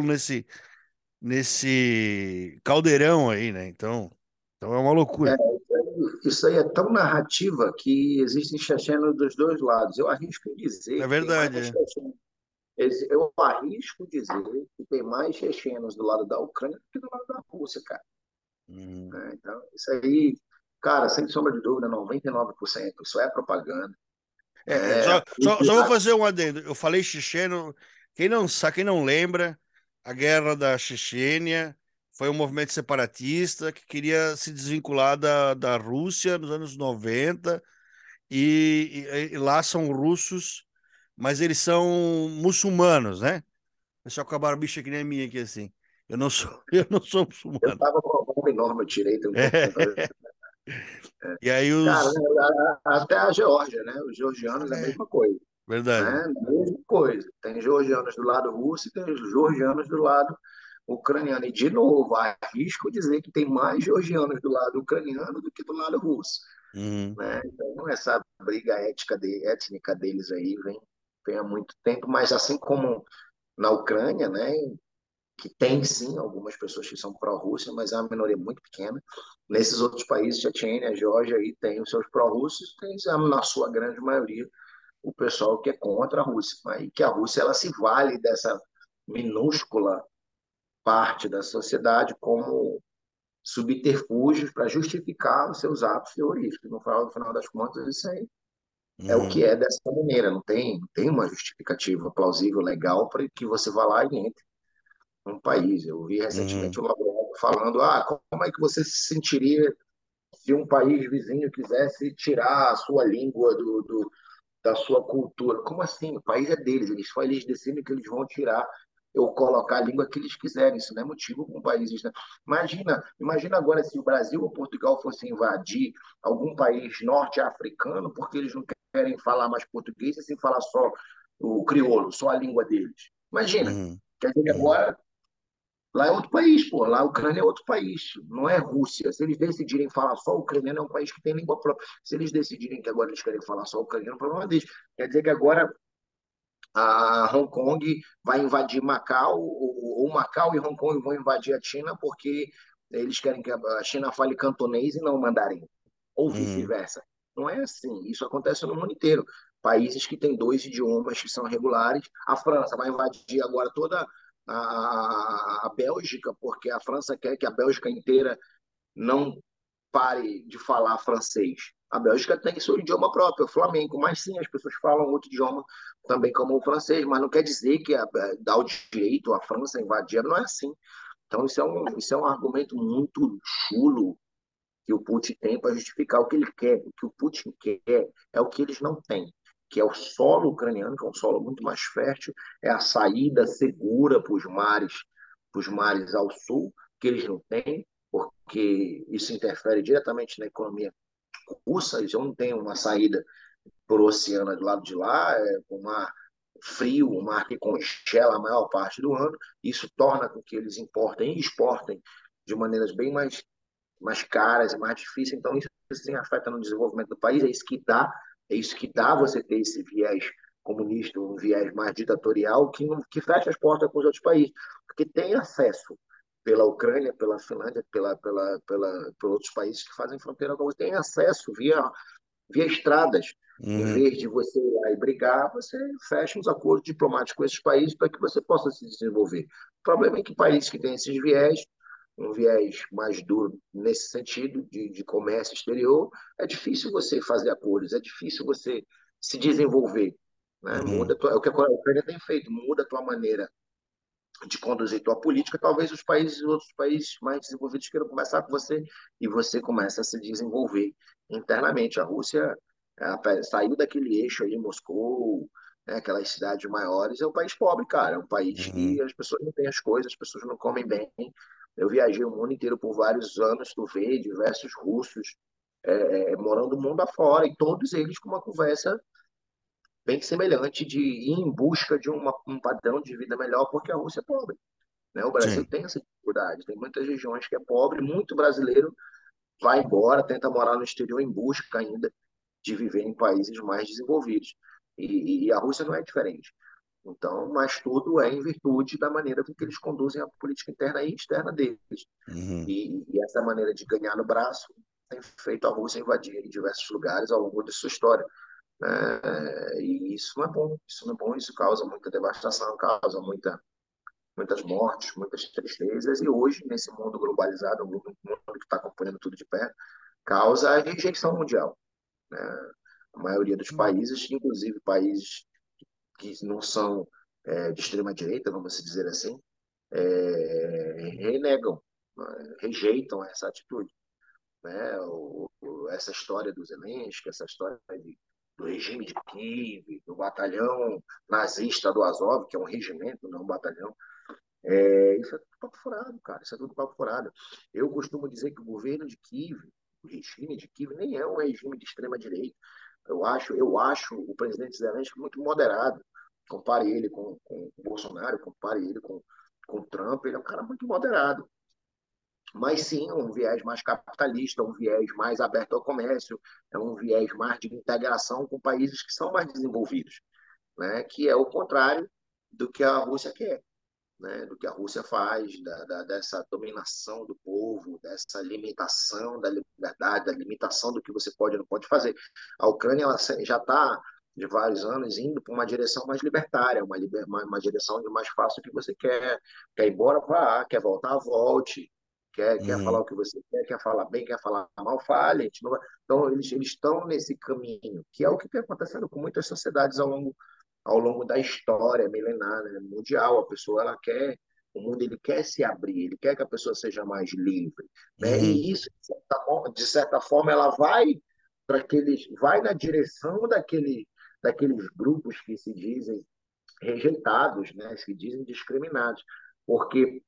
nesse caldeirão aí, né? Então é uma É, loucura. isso aí é tão narrativa que existem chechenos dos dois lados. Eu arrisco em dizer É que tem mais verdade, é. chechenos. Eu arrisco dizer que tem mais chechenos do lado da Ucrânia do que do lado da Rússia, cara. Uhum. Né? Então, isso aí, cara, sem sombra de dúvida, 99%. Isso é propaganda. É, Só vou fazer um adendo. Eu falei checheno. Quem não sabe, quem não lembra, a guerra da Chechênia foi um movimento separatista que queria se desvincular da Rússia nos anos 90 e lá são russos, mas eles são muçulmanos, né? Pessoal com a barbicha que nem a minha aqui assim. Eu não sou eu muçulmano. estava com a bomba enorme, eu tirei tem um tempinho atrás. É. E aí Cara, os. até a Geórgia, né? Os georgianos é a É, mesma coisa, verdade. né? Mesma coisa. Tem georgianos do lado russo e tem georgianos do lado ucraniano. E, de novo, arrisco dizer que tem mais georgianos do lado ucraniano do que do lado russo, Uhum, né? Então, essa briga étnica deles aí vem há muito tempo, mas assim como na Ucrânia, né? Que tem sim algumas pessoas que são pró-Rússia, mas é uma minoria muito pequena. Nesses outros países, Chechênia, Geórgia, aí tem os seus pró-russos, tem na sua grande maioria o pessoal que é contra a Rússia, e que a Rússia ela se vale dessa minúscula parte da sociedade como subterfúgios para justificar os seus atos terroristas. No final das contas, isso aí é o que uhum, é dessa maneira, não tem uma justificativa plausível, legal, para que você vá lá e entre um país. Eu vi uhum. recentemente o Lavrov falando, como é que você se sentiria se um país vizinho quisesse tirar a sua língua da sua cultura. Como assim? O país é deles, eles decidem que eles vão tirar ou colocar a língua que eles quiserem. Isso não é motivo para um país. Né? Imagina agora se o Brasil ou Portugal fossem invadir algum país norte-africano porque eles não querem falar mais português e sim falar só o crioulo, só a língua deles. Imagina. Uhum. Quer dizer que Uhum. agora lá é outro país, pô. Lá a Ucrânia é outro país, não é Rússia. Se eles decidirem falar só ucraniano, é um país que tem língua própria. Se eles decidirem que agora eles querem falar só ucraniano, é um problema deles. Quer dizer que agora a Hong Kong vai invadir Macau, ou Macau e Hong Kong vão invadir a China porque eles querem que a China fale cantonês e não mandarim, ou Uhum. vice-versa. Não é assim. Isso acontece no mundo inteiro. Países que têm dois idiomas que são regulares. A França vai invadir agora toda a Bélgica, porque a França quer que a Bélgica inteira não pare de falar francês. A Bélgica tem seu idioma próprio, o flamenco, mas sim, as pessoas falam outro idioma também como o francês, mas não quer dizer que dá o direito à França invadir, não é assim. Então, isso é um argumento muito chulo que o Putin tem para justificar o que ele quer. O que o Putin quer é o que eles não têm, que é o solo ucraniano, que é um solo muito mais fértil, é a saída segura para os mares ao sul, que eles não têm, porque isso interfere diretamente na economia russa, eles não têm uma saída por oceano do lado de lá, é um mar frio, um mar que congela a maior parte do ano, isso torna com que eles importem e exportem de maneiras bem mais caras e mais difíceis, então isso sim afeta no desenvolvimento do país, é isso que dá você ter esse viés comunista, um viés mais ditatorial que fecha as portas com os outros países, porque tem acesso pela Ucrânia, pela Finlândia, por outros países que fazem fronteira com você, tem acesso via estradas. Em Uhum. vez de você ir lá e brigar, você fecha uns acordos diplomáticos com esses países para que você possa se desenvolver. O problema é que países que têm esses viés, um viés mais duro nesse sentido de comércio exterior, é difícil você fazer acordos, é difícil você se desenvolver. Né? Uhum. É o que a Ucrânia tem feito, muda a tua maneira de conduzir tua política, talvez os outros países mais desenvolvidos queiram conversar com você e você começa a se desenvolver internamente. A Rússia saiu daquele eixo aí, Moscou, né, aquelas cidades maiores, é um país pobre, cara. É um país Uhum. que as pessoas não têm as coisas, as pessoas não comem bem. Eu viajei o mundo inteiro por vários anos, tu vê diversos russos morando o mundo afora, e todos eles com uma conversa bem semelhante de ir em busca de um padrão de vida melhor, porque a Rússia é pobre. Né? O Brasil Sim. tem essa dificuldade, tem muitas regiões que é pobre, muito brasileiro vai embora, tenta morar no exterior em busca ainda de viver em países mais desenvolvidos. E a Rússia não é diferente. Então, mas tudo é em virtude da maneira com que eles conduzem a política interna e externa deles. Uhum. E essa maneira de ganhar no braço tem feito a Rússia invadir em diversos lugares ao longo de sua história. E isso não é bom, isso não é bom, isso causa muita devastação, causa muitas mortes, muitas tristezas, e hoje, nesse mundo globalizado, um mundo que está acompanhando tudo de perto, causa a rejeição mundial. Né? A maioria dos países, inclusive países que não são de extrema-direita, vamos dizer assim, renegam, rejeitam essa atitude. Né? Essa história dos Zelensky, essa história do regime de Kiev, do batalhão nazista do Azov, que é um regimento, não um batalhão, isso é tudo papo furado, cara. Isso é tudo papo furado. Eu costumo dizer que o governo de Kiev, o regime de Kiev, nem é um regime de extrema-direita. Eu acho o presidente Zelensky muito moderado. Compare ele com o Bolsonaro, compare ele com o Trump. Ele é um cara muito moderado. Mas sim, um viés mais capitalista, um viés mais aberto ao comércio, é um viés mais de integração com países que são mais desenvolvidos, né? Que é o contrário do que a Rússia quer, né, do que a Rússia faz, dessa dominação do povo, dessa limitação da liberdade, da limitação do que você pode e não pode fazer. A Ucrânia ela já está, de vários anos, indo para uma direção mais libertária, uma direção de mais fácil o que você quer ir embora, vá, quer voltar, volte. Quer falar Uhum. o que você quer falar bem, quer falar mal, fale. A gente não vai... Então, eles estão nesse caminho, que é o que tem acontecendo com muitas sociedades ao longo da história milenar, né, mundial. A pessoa ela quer O mundo ele quer se abrir, ele quer que a pessoa seja mais livre, né? Uhum. E isso, de certa forma, ela vai na direção daqueles grupos que se dizem rejeitados, né? Se dizem discriminados, porque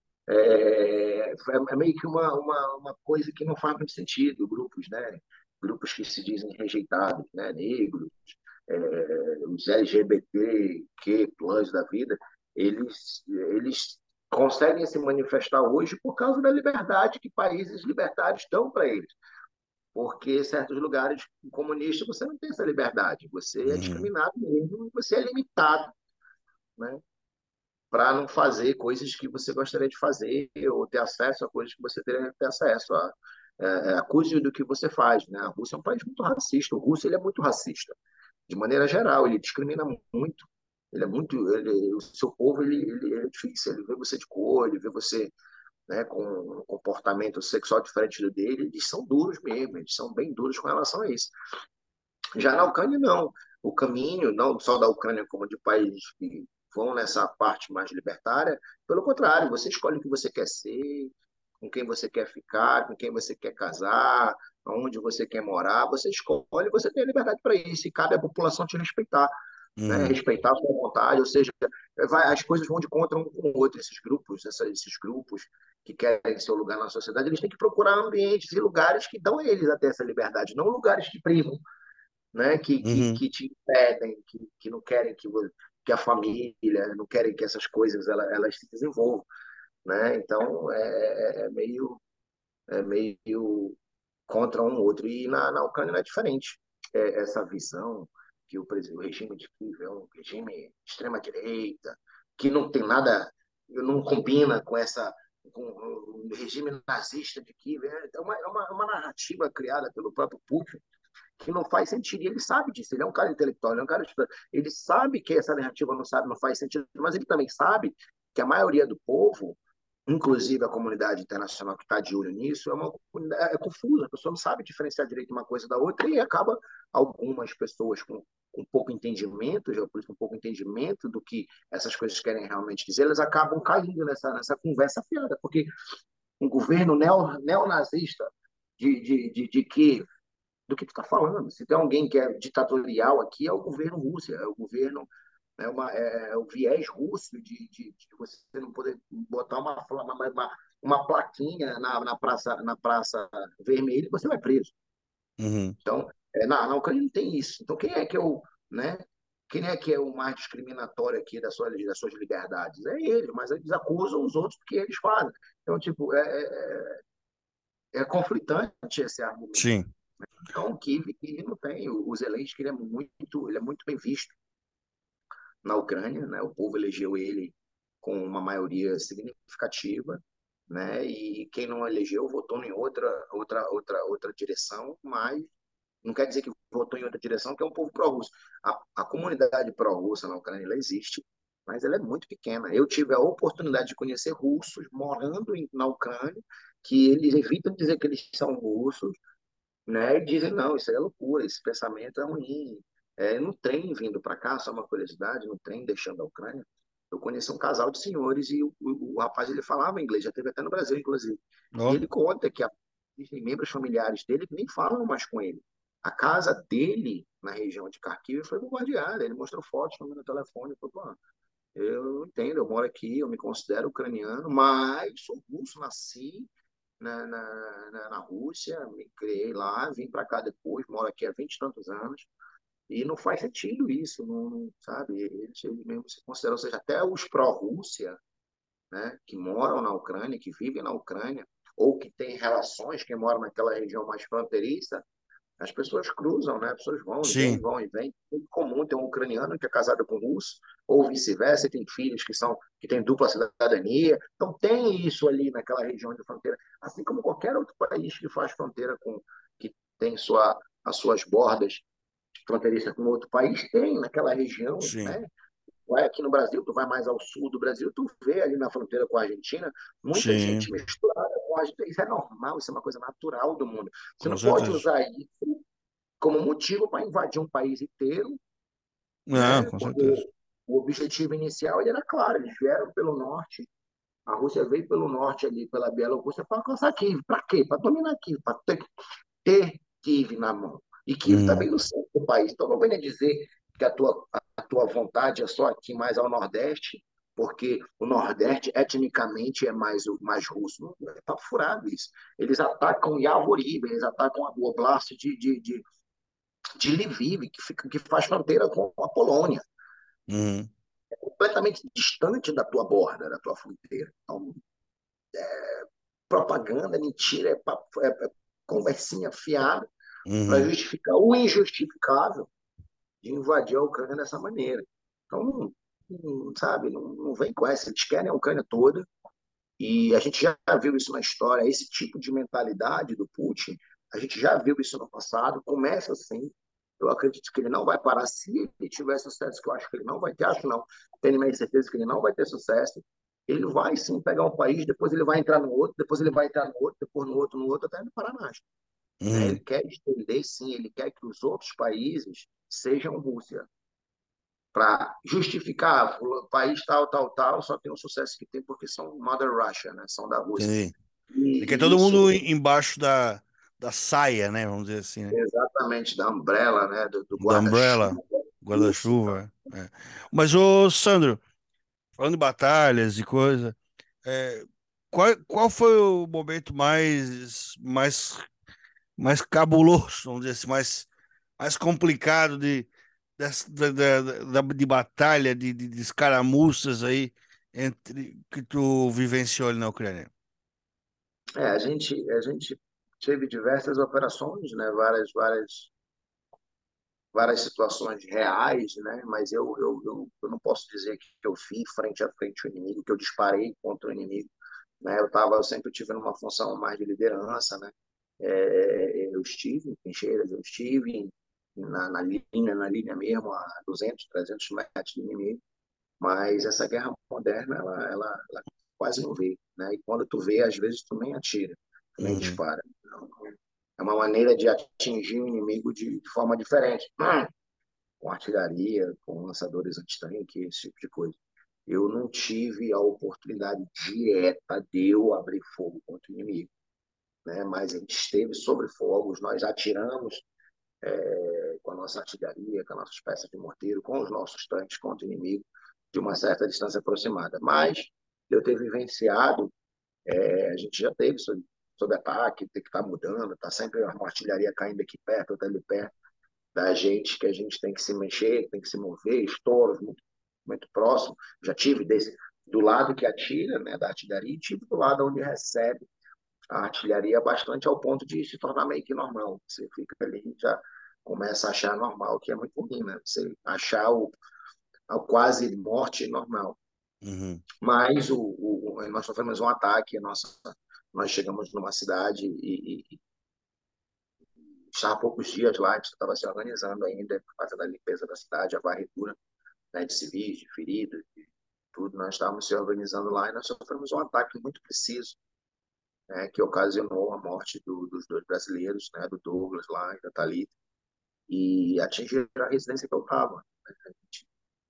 é meio que uma coisa que não faz muito sentido, grupos, né? Grupos que se dizem rejeitados, né? Negros, os LGBTQ+ da vida, eles conseguem se manifestar hoje por causa da liberdade que países libertários dão para eles. Porque em certos lugares comunistas você não tem essa liberdade, você é Uhum. discriminado mesmo, você é limitado, né? Para não fazer coisas que você gostaria de fazer ou ter acesso a coisas que você teria que ter acesso a custo do que você faz, né? A Rússia é um país muito racista. O russo ele é muito racista, de maneira geral. Ele discrimina muito. O seu povo ele é difícil. Ele vê você de cor, ele vê você, né, com um comportamento sexual diferente do dele. Eles são duros mesmo. Eles são bem duros com relação a isso. Já na Ucrânia, não. O caminho, não só da Ucrânia, como de países que vão nessa parte mais libertária, pelo contrário, você escolhe o que você quer ser, com quem você quer ficar, com quem você quer casar, onde você quer morar, você escolhe, você tem a liberdade para isso, e cabe à população te respeitar, né? Uhum. Respeitar a sua vontade, ou seja, as coisas vão de contra um com o outro, esses grupos que querem seu lugar na sociedade, eles têm que procurar ambientes e lugares que dão a eles até essa liberdade, não lugares que privam, né? Uhum. Que te impedem, que não querem que a família, não querem que essas coisas elas se desenvolvam, né? Então é meio contra um outro. E na Ucrânia não é diferente. Essa visão que o regime de Kiev é um regime de extrema direita, que não tem nada, não combina com o regime nazista de Kiev. É uma narrativa criada pelo próprio Putin que não faz sentido. E ele sabe disso, ele é um cara intelectual, ele é um cara estudante. Ele sabe que essa narrativa não faz sentido, mas ele também sabe que a maioria do povo, inclusive a comunidade internacional que está de olho nisso, uma comunidade confusa, a pessoa não sabe diferenciar direito uma coisa da outra e acaba algumas pessoas com pouco entendimento, geopolítico, com pouco entendimento do que essas coisas querem realmente dizer, elas acabam caindo nessa conversa fiada, porque um governo neonazista de que do que tu está falando. Se tem alguém que é ditatorial aqui, é o governo russo, é o governo, é o viés russo de você não poder botar uma plaquinha na praça vermelha e você vai preso. Uhum. Então, na Ucrânia não tem isso. Então, né? Quem é que é o mais discriminatório aqui das suas liberdades? É eles, mas eles acusam os outros porque eles fazem. Então, tipo, é conflitante esse argumento. Sim. Então, o Kiev não tem. O Zelensky ele é muito bem visto na Ucrânia, né? O povo elegeu ele com uma maioria significativa, né? E quem não elegeu votou em outra direção, mas não quer dizer que votou em outra direção, que é um povo pró-russo. A comunidade pró-russa na Ucrânia ela existe, mas ela é muito pequena. Eu tive a oportunidade de conhecer russos morando na Ucrânia, que eles evitam dizer que eles são russos, né? E dizem, não, isso aí é loucura, esse pensamento é ruim. No trem vindo para cá, só uma curiosidade, no trem deixando a Ucrânia, eu conheci um casal de senhores e o rapaz ele falava inglês, já teve até no Brasil, inclusive. E Ó. ele conta que existem membros familiares dele que nem falam mais com ele. A casa dele, na região de Kharkiv, foi bombardeada. Ele mostrou fotos no meu telefone. Falou, pô, eu entendo, eu moro aqui, eu me considero ucraniano, mas sou russo, nasci na Rússia, me criei lá, vim para cá depois, moro aqui há 20 e tantos anos, e não faz sentido isso, sabe? Eles mesmo se consideram, ou seja, até os pró-Rússia, né, que moram na Ucrânia, que vivem na Ucrânia, ou que têm relações, que moram naquela região mais fronteiriça, as pessoas cruzam, né? As pessoas vão e vêm, Sim. vão e vêm. É muito comum ter um ucraniano que é casado com um russo, ou vice-versa, e tem filhos que têm dupla cidadania. Então tem isso ali naquela região de fronteira, assim como qualquer outro país que faz fronteira que tem as suas bordas fronteiriças com outro país, tem naquela região, Sim. né? Vai aqui no Brasil, tu vai mais ao sul do Brasil, tu vê ali na fronteira com a Argentina muita Sim. gente misturada com a Argentina. Isso é normal, isso é uma coisa natural do mundo. Você Com não pode certeza. usar isso como motivo para invadir um país inteiro, Não, né? com Porque certeza. o objetivo inicial ele era claro, eles vieram pelo norte, A Rússia veio pelo norte ali, pela Bielorrússia, para alcançar Kiev. Para quê? Para dominar Kiev, para ter Kiev na mão. E Kiev está Uhum, bem no centro do país. Então não venha dizer que a tua vontade é só aqui mais ao Nordeste, porque o Nordeste etnicamente é mais russo. Não está furado isso. Eles atacam Yavoriv, eles atacam a Oblast de Lviv, que faz fronteira com a Polônia, uhum, completamente distante da tua borda, da tua fronteira. Então, propaganda, mentira, é conversinha fiada para uhum, justificar o injustificável de invadir a Ucrânia dessa maneira. Então, sabe, não vem com essa. Eles querem a Ucrânia toda, e a gente já viu isso na história, esse tipo de mentalidade do Putin, a gente já viu isso no passado, começa assim. Eu acredito que ele não vai parar se ele tiver sucesso, que eu acho que ele não vai ter, acho não, tenho minha certeza que ele não vai ter sucesso. Ele vai sim pegar um país, depois ele vai entrar no outro, depois ele vai entrar no outro, depois no outro, até não parar mais. Né? Ele uhum. quer estender, sim, ele quer que os outros países sejam Rússia, para justificar o país tal, tal, tal, só tem o sucesso que tem porque são Mother Russia, né? São da Rússia. Entendi. Ele quer E todo isso mundo embaixo da saia, né? Vamos dizer assim, né? é exatamente da Umbrella, né? Do Da guarda-chuva. Umbrella, Isso, guarda-chuva. É. Mas, ô Sandro, falando de batalhas e coisa, é, qual foi o momento mais cabuloso, vamos dizer assim, mais complicado de batalha, de escaramuças aí que tu vivenciou ali na Ucrânia? a gente teve diversas operações, né? Várias situações reais, né? Mas eu não posso dizer que eu vi frente a frente o inimigo, que eu disparei contra o inimigo, né? Eu sempre tive numa função mais de liderança, né? Eu estive em trincheiras, eu estive na linha mesmo, a 200, 300 metros do inimigo, mas essa guerra moderna, ela quase não vê, né? E quando tu vê, às vezes tu nem atira, tu nem Uhum, dispara. Então, é uma maneira de atingir o inimigo de forma diferente, com artilharia, com lançadores antitanque, esse tipo de coisa. Eu não tive a oportunidade direta de eu abrir fogo contra o inimigo, né? Mas a gente esteve sobre fogos, nós atiramos com a nossa artilharia, com as nossas peças de morteiro, com os nossos tanques contra o inimigo, de uma certa distância aproximada. Mas eu ter vivenciado, a gente já teve sob ataque, tem que estar mudando, está sempre uma artilharia caindo aqui perto, outra ali perto da gente, que a gente tem que se mexer, tem que se mover, estouros muito, muito próximo. Já tive do lado que atira, né, da artilharia, e tive do lado onde recebe a artilharia bastante ao ponto de se tornar meio que normal. Você fica ali e já começa a achar normal, que é muito ruim, né? Você achar a quase morte normal. uhum, Mas nós sofremos um ataque, nós chegamos numa cidade e estava há poucos dias lá, a gente estava se organizando ainda, fazendo a limpeza da cidade, a varredura, né, de civis, de feridos, de tudo. Nós estávamos se organizando lá e nós sofremos um ataque muito preciso, né, que ocasionou a morte dos dois brasileiros, né, do Douglas lá e da Thalita, e atingiram a residência que eu estava. Né? A gente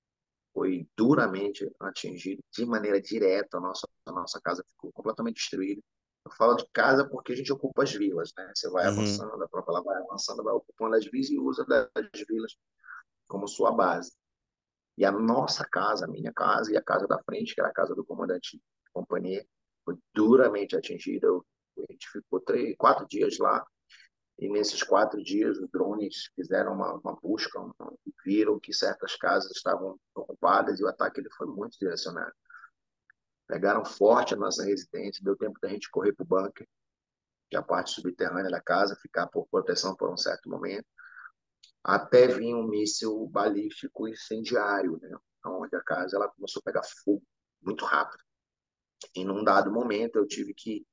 foi duramente atingido de maneira direta, a nossa casa ficou completamente destruída. Eu falo de casa porque a gente ocupa as vilas, né? Você vai uhum, avançando, a própria ela vai avançando, vai ocupando as vilas e usa das vilas como sua base. E a nossa casa, a minha casa e a casa da frente, que era a casa do comandante de companhia, foi duramente atingida. A gente ficou 4 dias lá, e nesses 4 dias os drones fizeram uma busca, viram que certas casas estavam ocupadas e o ataque ele foi muito direcionado. Pegaram forte a nossa residência, deu tempo da gente correr para o bunker, que é a parte subterrânea da casa, ficar por proteção por um certo momento, até vir um míssil balístico incendiário, né? Onde a casa ela começou a pegar fogo muito rápido. E num dado momento eu tive que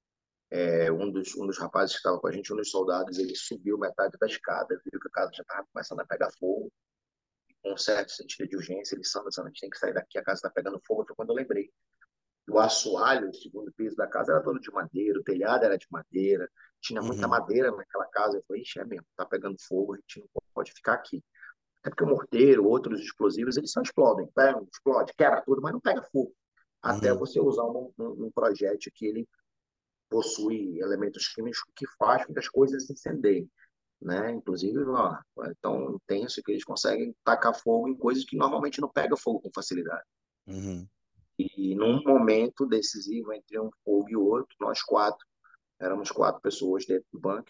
um dos rapazes que estava com a gente, um dos soldados, ele subiu metade da escada, viu que a casa já estava começando a pegar fogo, com um certo sentido de urgência, ele Sandra, a gente tem que sair daqui, a casa está pegando fogo. Foi quando eu lembrei. O assoalho, o segundo piso da casa, era todo de madeira, o telhado era de madeira, tinha muita uhum, madeira naquela casa. Eu falei, ixi, é mesmo, tá pegando fogo, a gente não pode ficar aqui. É porque o morteiro, outros explosivos, eles só explodem, pegam, explode, quebra tudo, mas não pega fogo. até Uhum. você usar um projétil que ele possui elementos químicos que faz com que as coisas se incendeiem, né? Inclusive, ó, é tão intenso que eles conseguem tacar fogo em coisas que normalmente não pegam fogo com facilidade. Uhum. E num momento decisivo entre um fogo e outro, nós quatro, éramos quatro pessoas dentro do banco,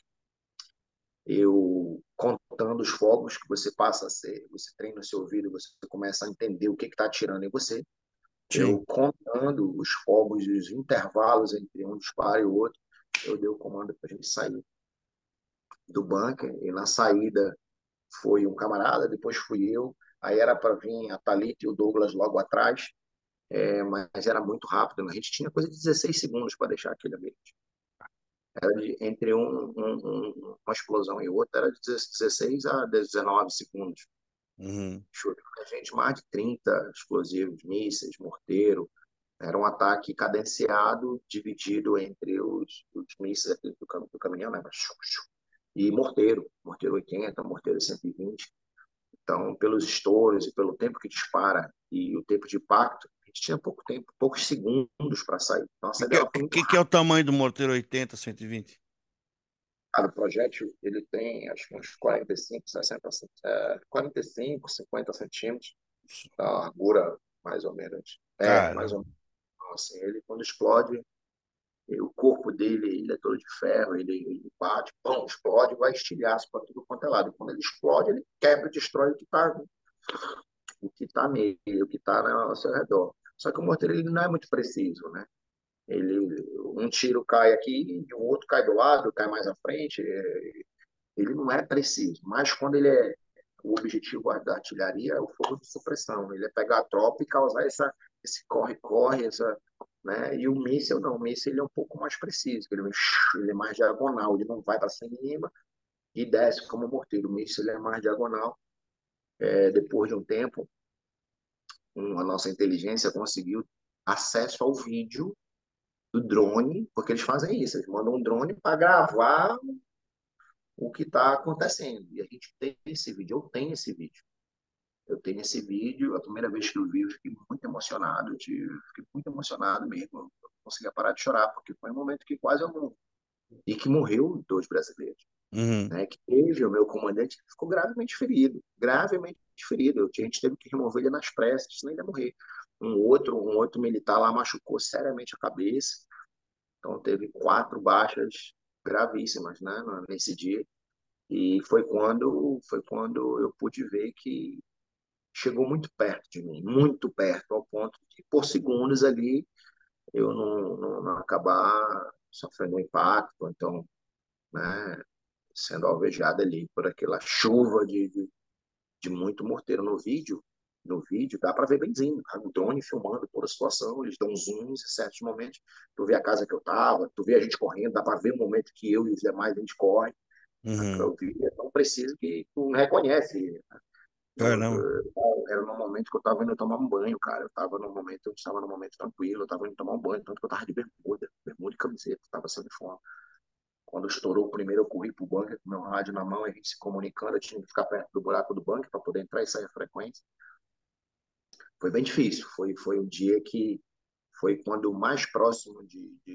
eu contando os fogos que você passa a ser, você treina o seu ouvido, você começa a entender o que está atirando em você. Sim. Eu contando os fogos e os intervalos entre um disparo e o outro, eu dei o comando para a gente sair do bunker. E na saída foi um camarada, depois fui eu. Aí era para vir a Thalita e o Douglas logo atrás, mas era muito rápido. A gente tinha coisa de 16 segundos para deixar aquele ambiente. Entre uma explosão e outra, era de 16 a 19 segundos. Uhum. Choveu a gente mais de 30 explosivos, mísseis, morteiro. Era um ataque cadenciado, dividido entre os mísseis do caminhão, né? E morteiro 80, morteiro 120. Então, pelos estouros e pelo tempo que dispara e o tempo de impacto, a gente tinha pouco tempo, poucos segundos para sair. Então, a Que, saída que, dela foi muito que é o rápida. tamanho do morteiro 80, 120? O projétil, ele tem, acho que uns 45, 60, 45, 50 centímetros, da largura, mais ou menos. Mais Cara. ou menos. Assim, ele, quando explode, o corpo dele, ele é todo de ferro, ele bate, pão, explode, vai estilhaço para tudo quanto é lado. Quando ele explode, ele quebra, destrói o que tá nele, o que está ao seu redor. Só que o morteiro ele não é muito preciso, né? Ele, um tiro cai aqui, e o outro cai do lado, cai mais à frente. Ele não é preciso, mas quando ele é o objetivo da artilharia é o fogo de supressão. Ele é pegar a tropa e causar esse corre-corre, né? E o míssil não, o míssil ele é um pouco mais preciso, ele é mais diagonal, ele não vai para cima e desce como morteiro. O míssil ele é mais diagonal. Depois de um tempo, a nossa inteligência conseguiu acesso ao vídeo do drone, porque eles fazem isso, eles mandam um drone para gravar o que está acontecendo. E a gente tem esse vídeo, eu tenho esse vídeo. Eu tenho esse vídeo, a primeira vez que eu vi, eu fiquei muito emocionado, fiquei muito emocionado mesmo. Eu não conseguia parar de chorar, porque foi um momento que quase eu morri. E que morreu dois brasileiros. Uhum. Né? Que teve o meu comandante que ficou gravemente ferido. A gente teve que remover ele nas pressas, senão ele ia morrer. Um outro militar lá machucou seriamente a cabeça, então teve 4 baixas gravíssimas, né, nesse dia. E foi quando eu pude ver que chegou muito perto de mim, muito perto, ao ponto de, por segundos ali, eu não acabar sofrendo um impacto, então, né, sendo alvejado ali por aquela chuva de muito morteiro no vídeo. No vídeo, dá para ver benzinho, o drone filmando toda a situação, eles dão zooms em certos momentos. Tu vê a casa que eu tava, tu vê a gente correndo, dá para ver o momento que eu e os demais a gente corre. Uhum. O vídeo é tão preciso que tu não reconhece. Caramba. Era no momento que eu estava indo tomar um banho, cara. Eu estava num momento tranquilo, eu estava indo tomar um banho, tanto que eu estava de bermuda e camiseta, estava sem fome. Quando estourou o primeiro, eu corri pro bunker com meu rádio na mão, a gente se comunicando, eu tinha que ficar perto do buraco do bunker para poder entrar e sair a frequência. Foi bem difícil, foi um dia que foi quando o mais próximo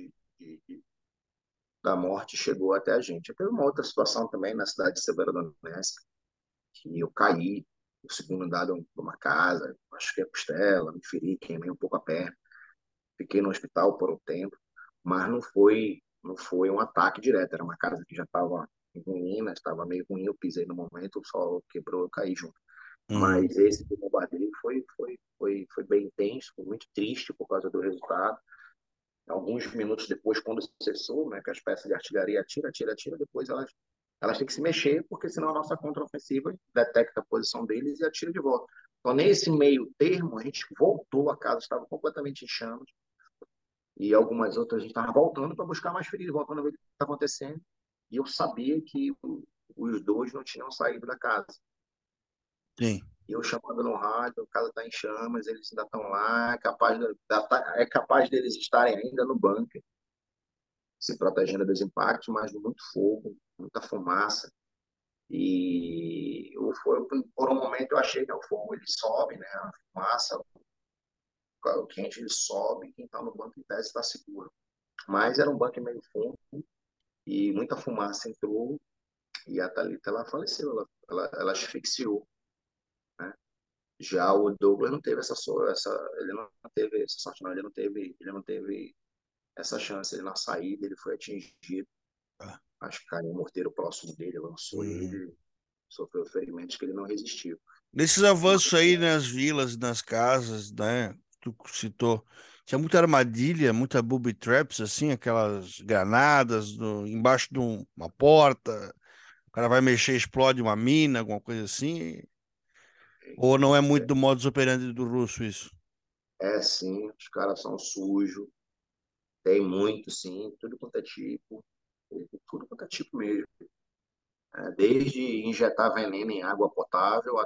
da morte chegou até a gente. Teve uma outra situação também na cidade de Severodonetsk, que eu caí no segundo andar de uma casa, acho que é costela, me feri, queimei um pouco a perna, fiquei no hospital por um tempo, mas não foi um ataque direto, era uma casa que já estava em ruínas, estava meio ruim, eu pisei no momento, o sol quebrou, eu caí junto. Uhum. Mas esse do bombardeio foi bem intenso, foi muito triste por causa do resultado. Alguns minutos depois, quando cessou, né, que as peças de artilharia atira, depois elas têm que se mexer, porque senão a nossa contraofensiva detecta a posição deles e atira de volta. Então, nesse meio termo, a gente voltou, a casa estava completamente em chamas, e algumas outras a gente estava voltando para buscar mais feridos, voltando a ver o que está acontecendo, e eu sabia que os dois não tinham saído da casa. Sim. E eu chamando no rádio, a casa está em chamas, eles ainda estão lá, é capaz deles estarem ainda no bunker, se protegendo dos impactos, mas muito fogo, muita fumaça. E por um momento eu achei que o fogo ele sobe, né? A fumaça, O quente ele sobe, quem está no banco em tese está seguro. Mas era um banco meio fundo e muita fumaça entrou e a Thalita ela faleceu, ela asfixiou, né? Já o Douglas não teve ele não teve essa sorte, não, ele não teve essa chance, ele na saída, ele foi atingido, Ah, acho que caiu um morteiro próximo dele, lançou uhum. ele, sofreu ferimentos que ele não resistiu. Nesses avanços aí nas vilas, nas casas, né? Tu citou, tinha muita armadilha, muita booby traps, assim, aquelas granadas embaixo de uma porta. O cara vai mexer, explode uma mina, alguma coisa assim. Ou não é muito do modus operandi do russo isso? É sim, os caras são sujos, tem muito sim, tudo quanto é tipo mesmo. Desde injetar veneno em água potável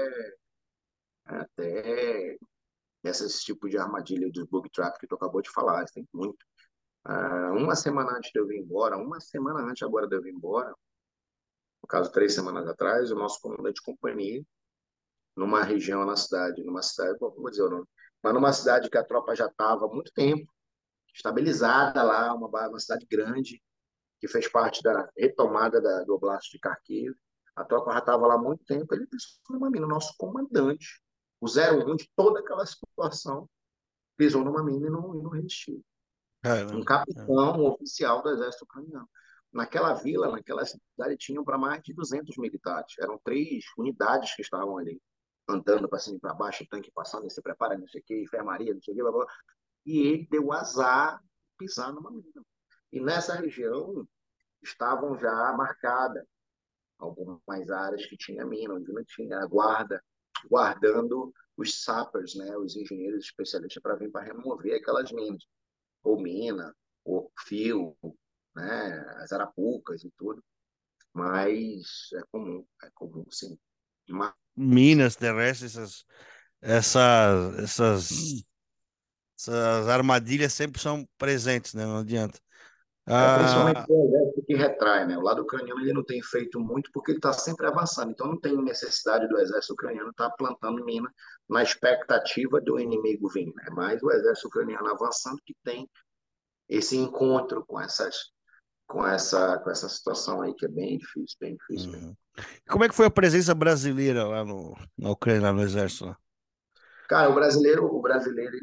até esses tipos de armadilha dos bug trap que tu acabou de falar, tem muito. Uma semana antes de eu vir embora, uma semana antes agora de eu vir embora, no caso 3 semanas atrás, o nosso comandante de companhia, numa região na cidade, numa cidade, bom, vou dizer o nome, mas numa cidade que a tropa já estava há muito tempo estabilizada lá, uma cidade grande, que fez parte da retomada do Oblast de Kharkiv. A tropa já estava lá há muito tempo. Ele pisou numa mina, o nosso comandante, o 01 de toda aquela situação, pisou numa mina e não resistiu. Um Caramba. capitão, um oficial do exército ucraniano. Naquela vila, naquela cidade, tinham para mais de 200 militares. Eram 3 unidades que estavam ali, andando para cima e para baixo, tanque passando, se prepara, não sei o quê, enfermaria, não sei o quê, blá, blá. E ele deu azar de pisar numa mina. E nessa região estavam já marcadas algumas áreas que tinha mina, onde não tinha guarda, guardando os sappers, né, os engenheiros especialistas para vir para remover aquelas minas, ou mina, ou fio, né, as arapucas e tudo. Mas é comum sim. Mas, Minas terrestres, essas, essas armadilhas sempre são presentes, né? Não adianta. principalmente Ah, o exército que retrai, né? O lado ucraniano ele não tem feito muito porque ele está sempre avançando. Então não tem necessidade do exército ucraniano estar plantando mina na expectativa do inimigo vir, né? Mas o exército ucraniano avançando que tem esse encontro com essa situação aí que é bem difícil mesmo. uhum. Como é que foi a presença brasileira lá na Ucrânia, lá no exército? Lá? Cara, o brasileiro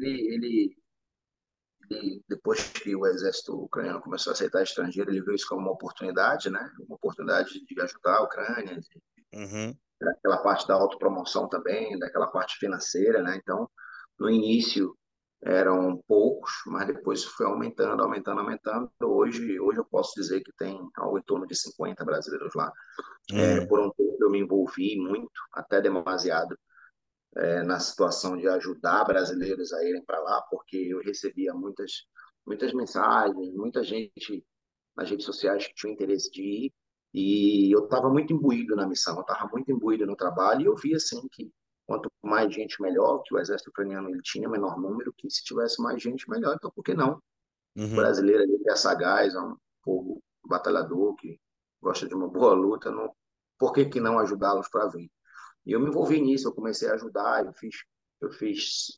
ele, depois que o exército ucraniano começou a aceitar estrangeiro, ele viu isso como uma oportunidade, né? Uma oportunidade de ajudar a Ucrânia, Uhum, daquela parte da autopromoção também, daquela parte financeira, né? Então, no início eram poucos, mas depois foi aumentando, aumentando, aumentando. Hoje eu posso dizer que tem algo em torno de 50 brasileiros lá. uhum, Por um tempo eu me envolvi muito, até demasiado, na situação de ajudar brasileiros a irem para lá, porque eu recebia muitas mensagens, muita gente nas redes sociais que tinha interesse de ir, e eu estava muito imbuído na missão, eu estava muito imbuído no trabalho, e eu via assim que quanto mais gente melhor, que o exército ucraniano ele tinha menor número, que se tivesse mais gente melhor, então por que não? O uhum. brasileiro ali que é sagaz, é um povo batalhador que gosta de uma boa luta, não, por que não ajudá-los para vir? E eu me envolvi nisso, eu comecei a ajudar, eu fiz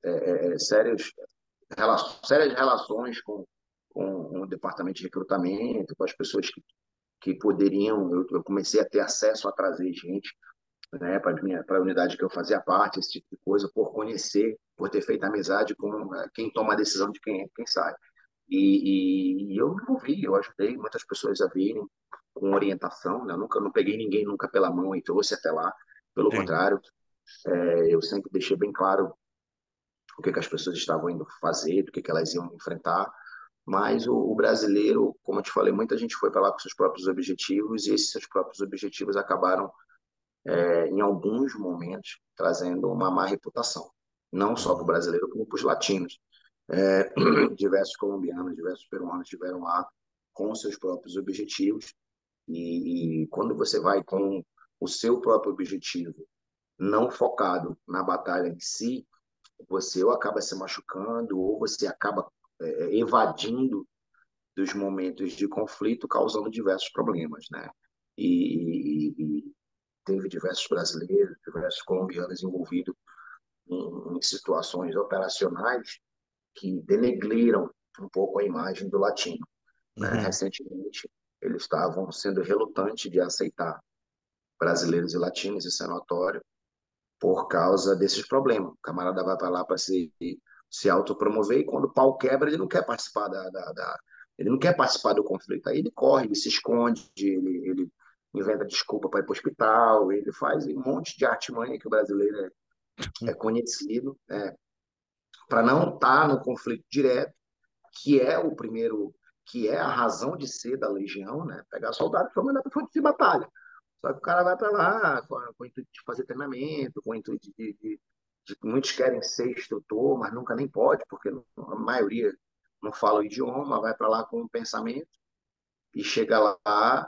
sérias relações com o departamento de recrutamento, com as pessoas que poderiam, eu comecei a ter acesso a trazer gente, né, para a unidade que eu fazia parte, esse tipo de coisa, por conhecer, por ter feito amizade com quem toma a decisão de quem entra, quem sai. E eu me envolvi, eu ajudei muitas pessoas a virem com orientação, né? Eu nunca não peguei ninguém nunca pela mão e trouxe até lá, pelo Sim. contrário, eu sempre deixei bem claro o que as pessoas estavam indo fazer, do que elas iam enfrentar. Mas o brasileiro, como eu te falei, muita gente foi para lá com seus próprios objetivos e esses seus próprios objetivos acabaram, em alguns momentos, trazendo uma má reputação. Não só para o Uhum, brasileiro, como para os latinos. Diversos colombianos, diversos peruanos estiveram lá com seus próprios objetivos e quando você vai com o seu próprio objetivo, não focado na batalha em si, você ou acaba se machucando ou você acaba evadindo dos momentos de conflito, causando diversos problemas, né? E teve diversos brasileiros, diversos colombianos envolvidos em situações operacionais que denegriram um pouco a imagem do latino, né? Uhum. Recentemente, eles estavam sendo relutantes de aceitar brasileiros e latinos, isso é notório, por causa desses problemas. O camarada vai para lá para se autopromover e quando o pau quebra, ele não quer participar ele não quer participar do conflito. Aí ele corre, ele se esconde, ele inventa desculpa para ir para o hospital, ele faz um monte de artimanha que o brasileiro é conhecido, né, para não estar no conflito direto, que é o primeiro, que é a razão de ser da legião, né? Pegar soldado para mandar para frente de batalha. Só que o cara vai para lá com o intuito de fazer treinamento, com o intuito muitos querem ser instrutor, mas nunca nem pode, porque a maioria não fala o idioma, vai para lá com um pensamento e chega lá,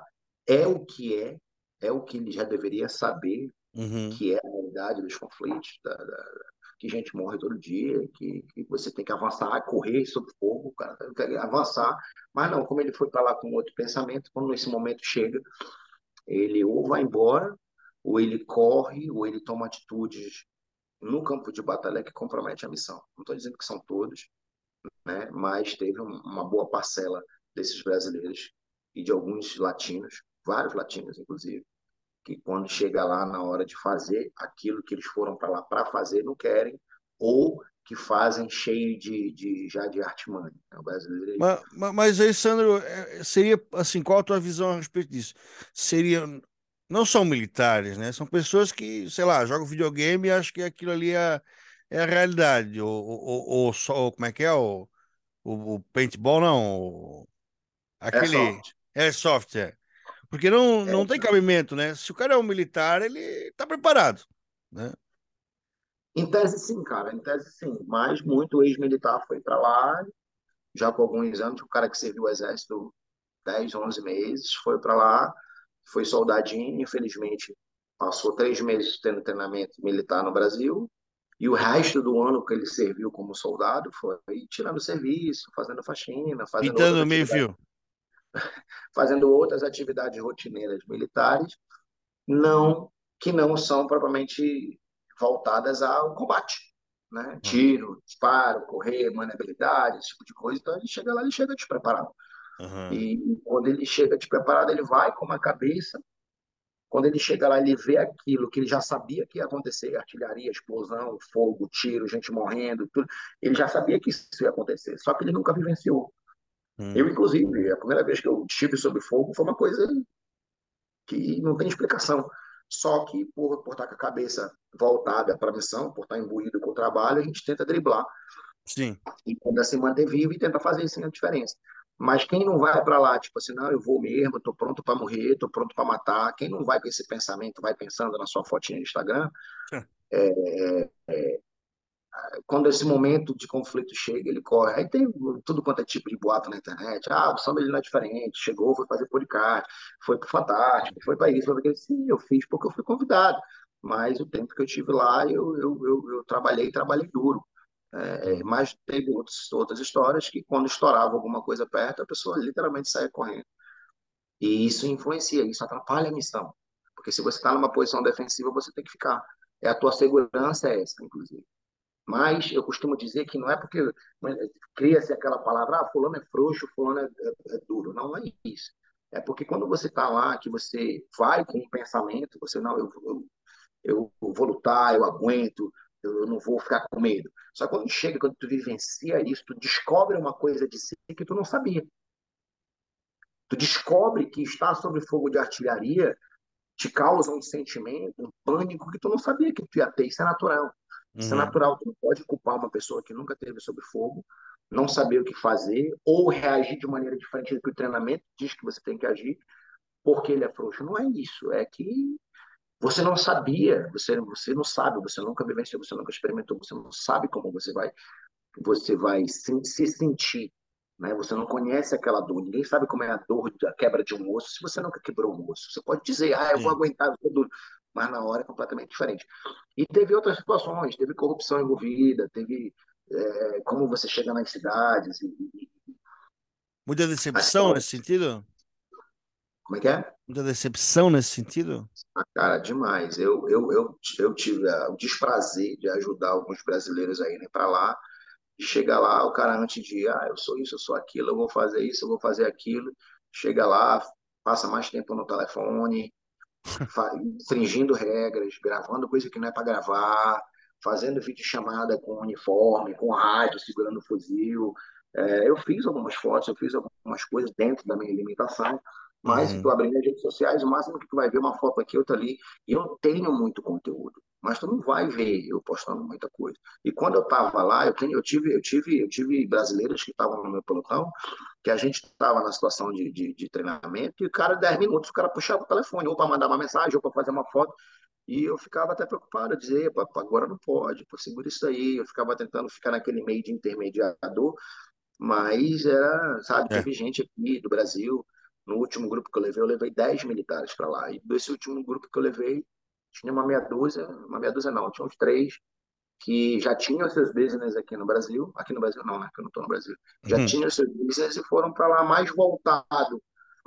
é o que ele já deveria saber, Uhum. que é a realidade dos conflitos, que gente morre todo dia, que você tem que avançar, correr sob fogo, o cara tem que avançar. Mas não, como ele foi para lá com outro pensamento, quando esse momento chega, ele ou vai embora, ou ele corre, ou ele toma atitudes no campo de batalha que compromete a missão. Não estou dizendo que são todos, né? Mas teve uma boa parcela desses brasileiros e de alguns latinos, vários latinos, inclusive, que quando chega lá na hora de fazer aquilo que eles foram para lá para fazer, não querem, ou que fazem cheio já de artimanha. O brasileiro, Mas aí, Sandro, seria assim, qual a tua visão a respeito disso? Seria, não são militares, né? São pessoas que, sei lá, jogam videogame e acham que aquilo ali é a realidade. Ou só, como é que é? O paintball, não. é Aquele soft. airsoft, é. Porque não tem É, cabimento, né? Se o cara é um militar, ele tá preparado, né? em tese, sim, cara, em tese, sim. Mas muito ex-militar foi para lá, já com alguns anos, o cara que serviu o exército 10, 11 meses, foi para lá, foi soldadinho, infelizmente passou 3 meses tendo treinamento militar no Brasil, e o resto do ano que ele serviu como soldado foi tirando serviço, fazendo faxina, Pintando meio-fio. fazendo outras atividades rotineiras militares, não que não são propriamente voltadas ao combate, né? Uhum. Tiro, disparo, correr, maneabilidade, esse tipo de coisa. Então ele chega lá, ele chega despreparado. Uhum. E quando ele chega despreparado, ele vai com uma cabeça. Quando ele chega lá, ele vê aquilo que ele já sabia que ia acontecer, artilharia, explosão, fogo, tiro, gente morrendo, tudo. Ele já sabia que isso ia acontecer, só que ele nunca vivenciou. Eu, Uhum. inclusive, a primeira vez que eu estive sob fogo foi uma coisa que não tem explicação. Só que por estar com a cabeça voltada para a missão, por estar imbuído com o trabalho, a gente tenta driblar Sim. e tenta se manter vivo e tenta fazer sim a diferença. Mas quem não vai para lá, tipo assim, não, eu vou mesmo, estou pronto para morrer, estou pronto para matar. Quem não vai com esse pensamento, vai pensando na sua fotinha no Instagram, quando esse momento de conflito chega, ele corre. Aí tem tudo quanto é tipo de boato na internet. Ah, o samba ele não é diferente. Chegou, foi fazer podcast, foi pro Fantástico, foi para isso, foi para aquilo. Sim, eu fiz porque eu fui convidado. Mas o tempo que eu tive lá, eu trabalhei duro. Uhum. Mas teve outras histórias que, quando estourava alguma coisa perto, a pessoa literalmente saía correndo. E isso influencia, isso atrapalha a missão. Porque se você está numa posição defensiva, você tem que ficar. É a tua segurança é essa, inclusive. Mas eu costumo dizer que não é porque cria-se aquela palavra, ah, fulano é frouxo, fulano é duro. Não é isso. É porque quando você está lá, que você vai com um pensamento, você não, eu vou lutar, eu aguento, eu não vou ficar com medo. Só que quando chega, quando tu vivencia isso, tu descobre uma coisa de si que tu não sabia. Tu descobre que estar sob fogo de artilharia te causa um sentimento, um pânico que tu não sabia que tu ia ter. Isso é natural. Isso é Uhum. natural. Tu não pode culpar uma pessoa que nunca teve sob fogo, não saber o que fazer, ou reagir de maneira diferente do que o treinamento diz que você tem que agir, porque ele é frouxo. Não é isso. É que você não sabia, você não sabe, você nunca vivenciou, você nunca experimentou, você não sabe como você vai se sentir, né? Você não conhece aquela dor, ninguém sabe como é a dor da quebra de um osso se você nunca quebrou um osso. Você pode dizer, ah, eu vou Sim. aguentar, eu duro, mas na hora é completamente diferente. E teve outras situações, teve corrupção envolvida, teve como você chega nas cidades Muita a decepção situação, nesse sentido? como é que é? Muita decepção nesse sentido? Cara, demais. Eu tive o desprazer de ajudar alguns brasileiros a irem para lá. E chega lá, o cara antes de, eu sou isso, eu sou aquilo, eu vou fazer isso, eu vou fazer aquilo. Chega lá, passa mais tempo no telefone, infringindo regras, gravando coisa que não é para gravar, fazendo videochamada com uniforme, com rádio, segurando fuzil. Eu fiz algumas fotos, eu fiz algumas coisas dentro da minha limitação, mas se tu Uhum. abrir nas redes sociais, o máximo que tu vai ver é uma foto aqui, outra ali, e eu tenho muito conteúdo, mas tu não vai ver eu postando muita coisa. E quando eu estava lá, eu tive brasileiros que estavam no meu pelotão, que a gente estava na situação de treinamento, e o cara, 10 minutos, o cara puxava o telefone, ou para mandar uma mensagem, ou para fazer uma foto, e eu ficava até preocupado, dizer, agora não pode, pô, segura isso aí. Eu ficava tentando ficar naquele meio de intermediador, mas era, sabe, É. teve gente aqui do Brasil, no último grupo que eu levei 10 militares para lá, e desse último grupo que eu levei, tinha uma meia dúzia não, tinha uns três, que já tinham seus business aqui no Brasil não, né, que eu não estou no Brasil, já Uhum. tinham seus business e foram para lá mais voltado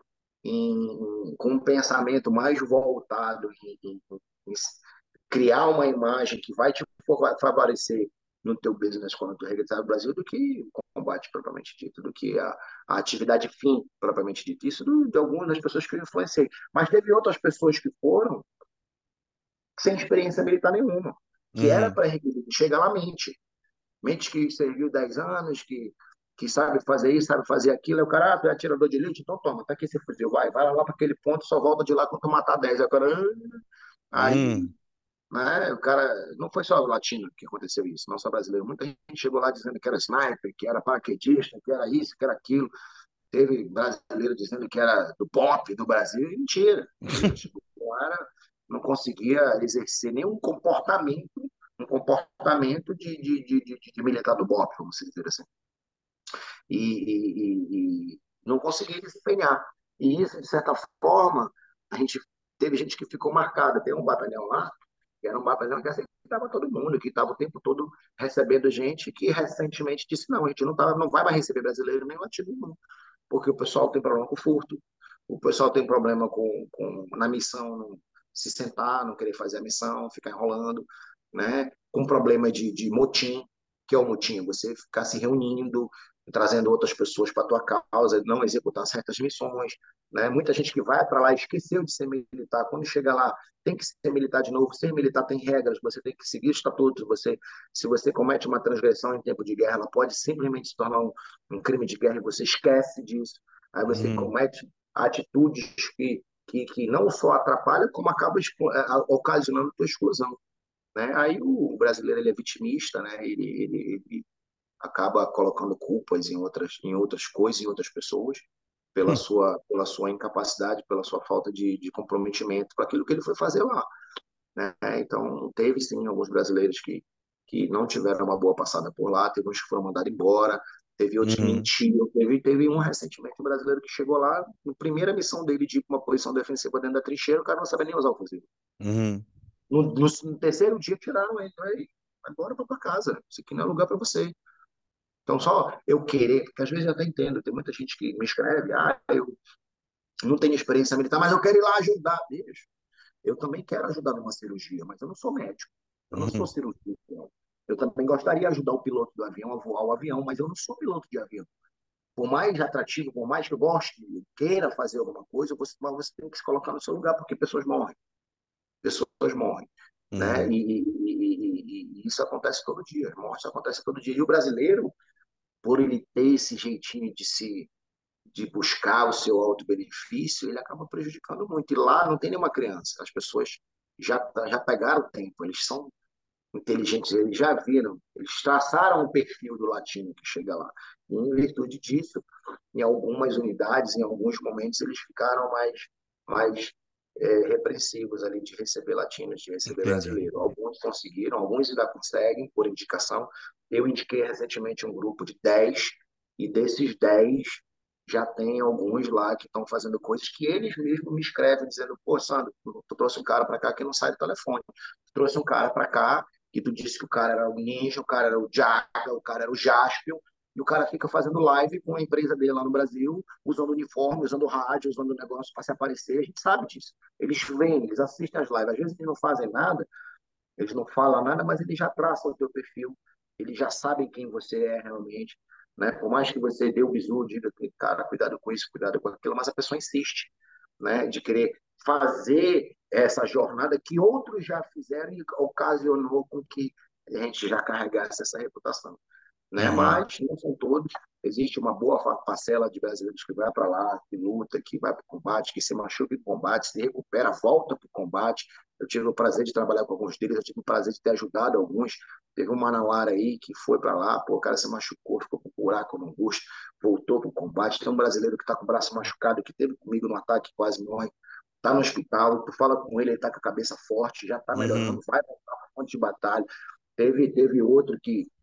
com um pensamento mais voltado em criar uma imagem que vai te favorecer no teu business quando tu regressar ao Brasil do que o combate propriamente dito, do que a atividade fim propriamente dito. Isso de algumas das pessoas que eu influenciei. Mas teve outras pessoas que foram sem experiência militar nenhuma, que era Uhum. pré-requisito. Chega lá, mente que serviu 10 anos, que sabe fazer isso, sabe fazer aquilo. Aí o cara, tu é atirador de elite, então toma, tá aqui esse fuzil, vai lá para aquele ponto, só volta de lá quando tu matar 10. Aí o cara, aí, Uhum. né, o cara, não foi só latino que aconteceu isso, não só brasileiro. Muita gente chegou lá dizendo que era sniper, que era paraquedista, que era isso, que era aquilo. Teve brasileiro dizendo que era do BOP do Brasil, e mentira, mentira. Tipo, não conseguia exercer nenhum comportamento, um comportamento de militar do BOP, vamos dizer assim. E não conseguia desempenhar. E isso, de certa forma, a gente teve gente que ficou marcada. Tem um batalhão lá, que era um batalhão que aceitava todo mundo, que estava o tempo todo recebendo gente, que recentemente disse, não, a gente não vai mais receber brasileiro nem latino nenhum, porque o pessoal tem problema com furto, o pessoal tem problema na missão, se sentar, não querer fazer a missão, ficar enrolando, né? Com problema de motim, que é o motim, você ficar se reunindo, trazendo outras pessoas para a tua causa, não executar certas missões, né? Muita gente que vai para lá esqueceu de ser militar, quando chega lá tem que ser militar de novo. Ser militar tem regras, você tem que seguir estatutos. Se você comete uma transgressão em tempo de guerra, ela pode simplesmente se tornar um crime de guerra e você esquece disso. Aí você Uhum. comete atitudes que não só atrapalham, como acabam ocasionando tua exclusão. Né? Aí o brasileiro ele é vitimista, né? Ele acaba colocando culpas em outras coisas, em outras pessoas, pela sua incapacidade, pela sua falta de comprometimento com aquilo que ele foi fazer lá. Né? Então, teve sim alguns brasileiros que não tiveram uma boa passada por lá, teve uns que foram mandados embora, teve outros que Uhum. mentiram, teve um recentemente um brasileiro que chegou lá, na primeira missão dele de ir para uma posição defensiva dentro da trincheira, o cara não sabia nem usar o fuzil. Uhum. No terceiro dia tiraram ele, vai agora para casa, isso aqui não é lugar para você. Então, só eu querer, porque às vezes eu até entendo, tem muita gente que me escreve, eu não tenho experiência militar, mas eu quero ir lá ajudar. Bicho, eu também quero ajudar numa cirurgia, mas eu não sou médico, eu não sou Uhum. cirurgião. Eu também gostaria de ajudar o piloto do avião a voar o avião, mas eu não sou piloto de avião. Por mais atrativo, por mais que eu goste, queira fazer alguma coisa, você tem que se colocar no seu lugar, porque pessoas morrem, né? Uhum. E isso acontece todo dia, morte acontece todo dia. E o brasileiro, por ele ter esse jeitinho de buscar o seu auto-benefício, ele acaba prejudicando muito. E lá não tem nenhuma criança. As pessoas já pegaram o tempo, eles são inteligentes, eles já viram, eles traçaram o perfil do latino que chega lá. E, em virtude disso, em algumas unidades, em alguns momentos, eles ficaram mais repreensivos ali de receber latinos, de receber Entendi. brasileiro. Alguns conseguiram, alguns ainda conseguem, por indicação. Eu indiquei recentemente um grupo de 10, e desses 10 já tem alguns lá que estão fazendo coisas que eles mesmos me escrevem, dizendo, pô, Sandro, tu trouxe um cara para cá que não sai do telefone. Tu trouxe um cara para cá que tu disse que o cara era o Ninja, o cara era o Jaga, o cara era o Jaspion, e o cara fica fazendo live com a empresa dele lá no Brasil, usando uniforme, usando rádio, usando negócio para se aparecer. A gente sabe disso. Eles vêm, eles assistem as lives. Às vezes eles não fazem nada, eles não falam nada, mas eles já traçam o teu perfil, eles já sabem quem você é realmente, né? Por mais que você dê o bizu, diga que, cara, cuidado com isso, cuidado com aquilo, mas a pessoa insiste, né? De querer fazer essa jornada que outros já fizeram e ocasionou com que a gente já carregasse essa reputação, né? Uhum. Mas não são todos. Existe uma boa parcela de brasileiros que vai para lá, que luta, que vai para o combate, que se machuca em combate, se recupera, volta para o combate. Eu tive o prazer de trabalhar com alguns deles, eu tive o prazer de ter ajudado alguns. Teve um manauara aí que foi para lá, pô, o cara se machucou, ficou com um buraco no busto, voltou para o combate. Tem um brasileiro que está com o braço machucado, que teve comigo no ataque, quase morre, está no hospital. Tu fala com ele, ele está com a cabeça forte, já está melhorando, Uhum. vai voltar para a fonte de batalha. Teve outro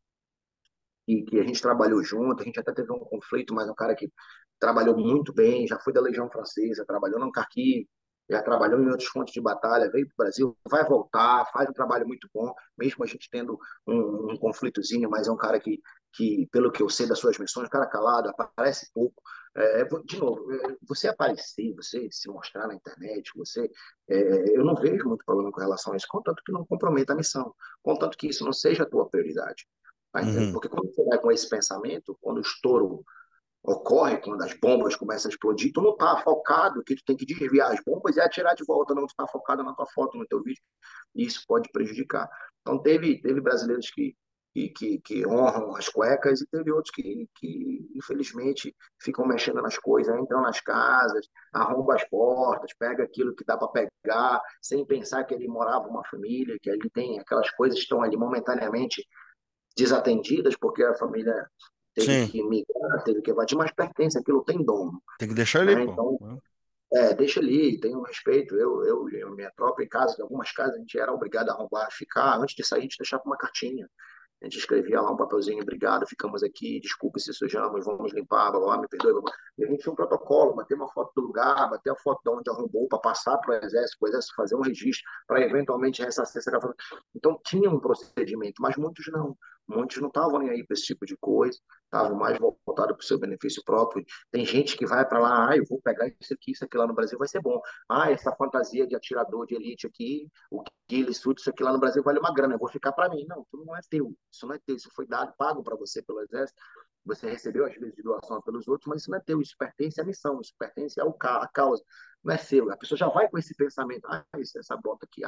que a gente trabalhou junto, a gente até teve um conflito, mas é um cara que trabalhou muito bem, já foi da Legião Francesa, trabalhou no Kharkiv, já trabalhou em outros frontes de batalha, veio para o Brasil, vai voltar, faz um trabalho muito bom, mesmo a gente tendo um conflitozinho, mas é um cara que, pelo que eu sei das suas missões, um cara calado, aparece pouco. De novo, você aparecer, você se mostrar na internet, eu não vejo muito problema com relação a isso, contanto que não comprometa a missão, contanto que isso não seja a tua prioridade. Tá entendendo? Uhum. Porque quando você vai com esse pensamento, quando o estouro ocorre, quando as bombas começam a explodir, tu não está focado que tu tem que desviar as bombas e atirar de volta, não, tu está focado na tua foto, no teu vídeo, e isso pode prejudicar. Então, teve brasileiros que honram as cuecas e teve outros que, infelizmente, ficam mexendo nas coisas, entram nas casas, arrombam as portas, pega aquilo que dá para pegar, sem pensar que ele morava uma família, que ali tem aquelas coisas que estão ali momentaneamente desatendidas, porque a família teve Sim, que migrar, teve que evadir, mas pertence, aquilo tem dono, tem que deixar ali, né? pô. Então, deixa ali, tem um respeito. Minha própria casa, em algumas casas, a gente era obrigado a arrombar, ficar, antes de sair, a gente deixava uma cartinha. A gente escrevia lá um papelzinho, obrigado, ficamos aqui, desculpe se sujamos, vamos limpar, blá, blá, me perdoe, blá, blá. E a gente tinha um protocolo, bater uma foto do lugar, bater a foto de onde arrombou, para passar para o exército fazer um registro, para eventualmente ressarcir essa família. Então tinha um procedimento, mas muitos não. Muitos não estavam nem aí para esse tipo de coisa, estavam mais voltados para o seu benefício próprio. Tem gente que vai para lá, eu vou pegar isso aqui lá no Brasil vai ser bom. Essa fantasia de atirador de elite aqui, o Guilherme, isso aqui lá no Brasil vale uma grana, eu vou ficar para mim. Não, tudo não é teu. Isso não é teu. Isso foi dado, pago para você pelo Exército. Você recebeu, às vezes, de doação pelos outros, mas isso não é teu. Isso pertence à missão, isso pertence à causa. Não é seu. A pessoa já vai com esse pensamento. Essa bota aqui,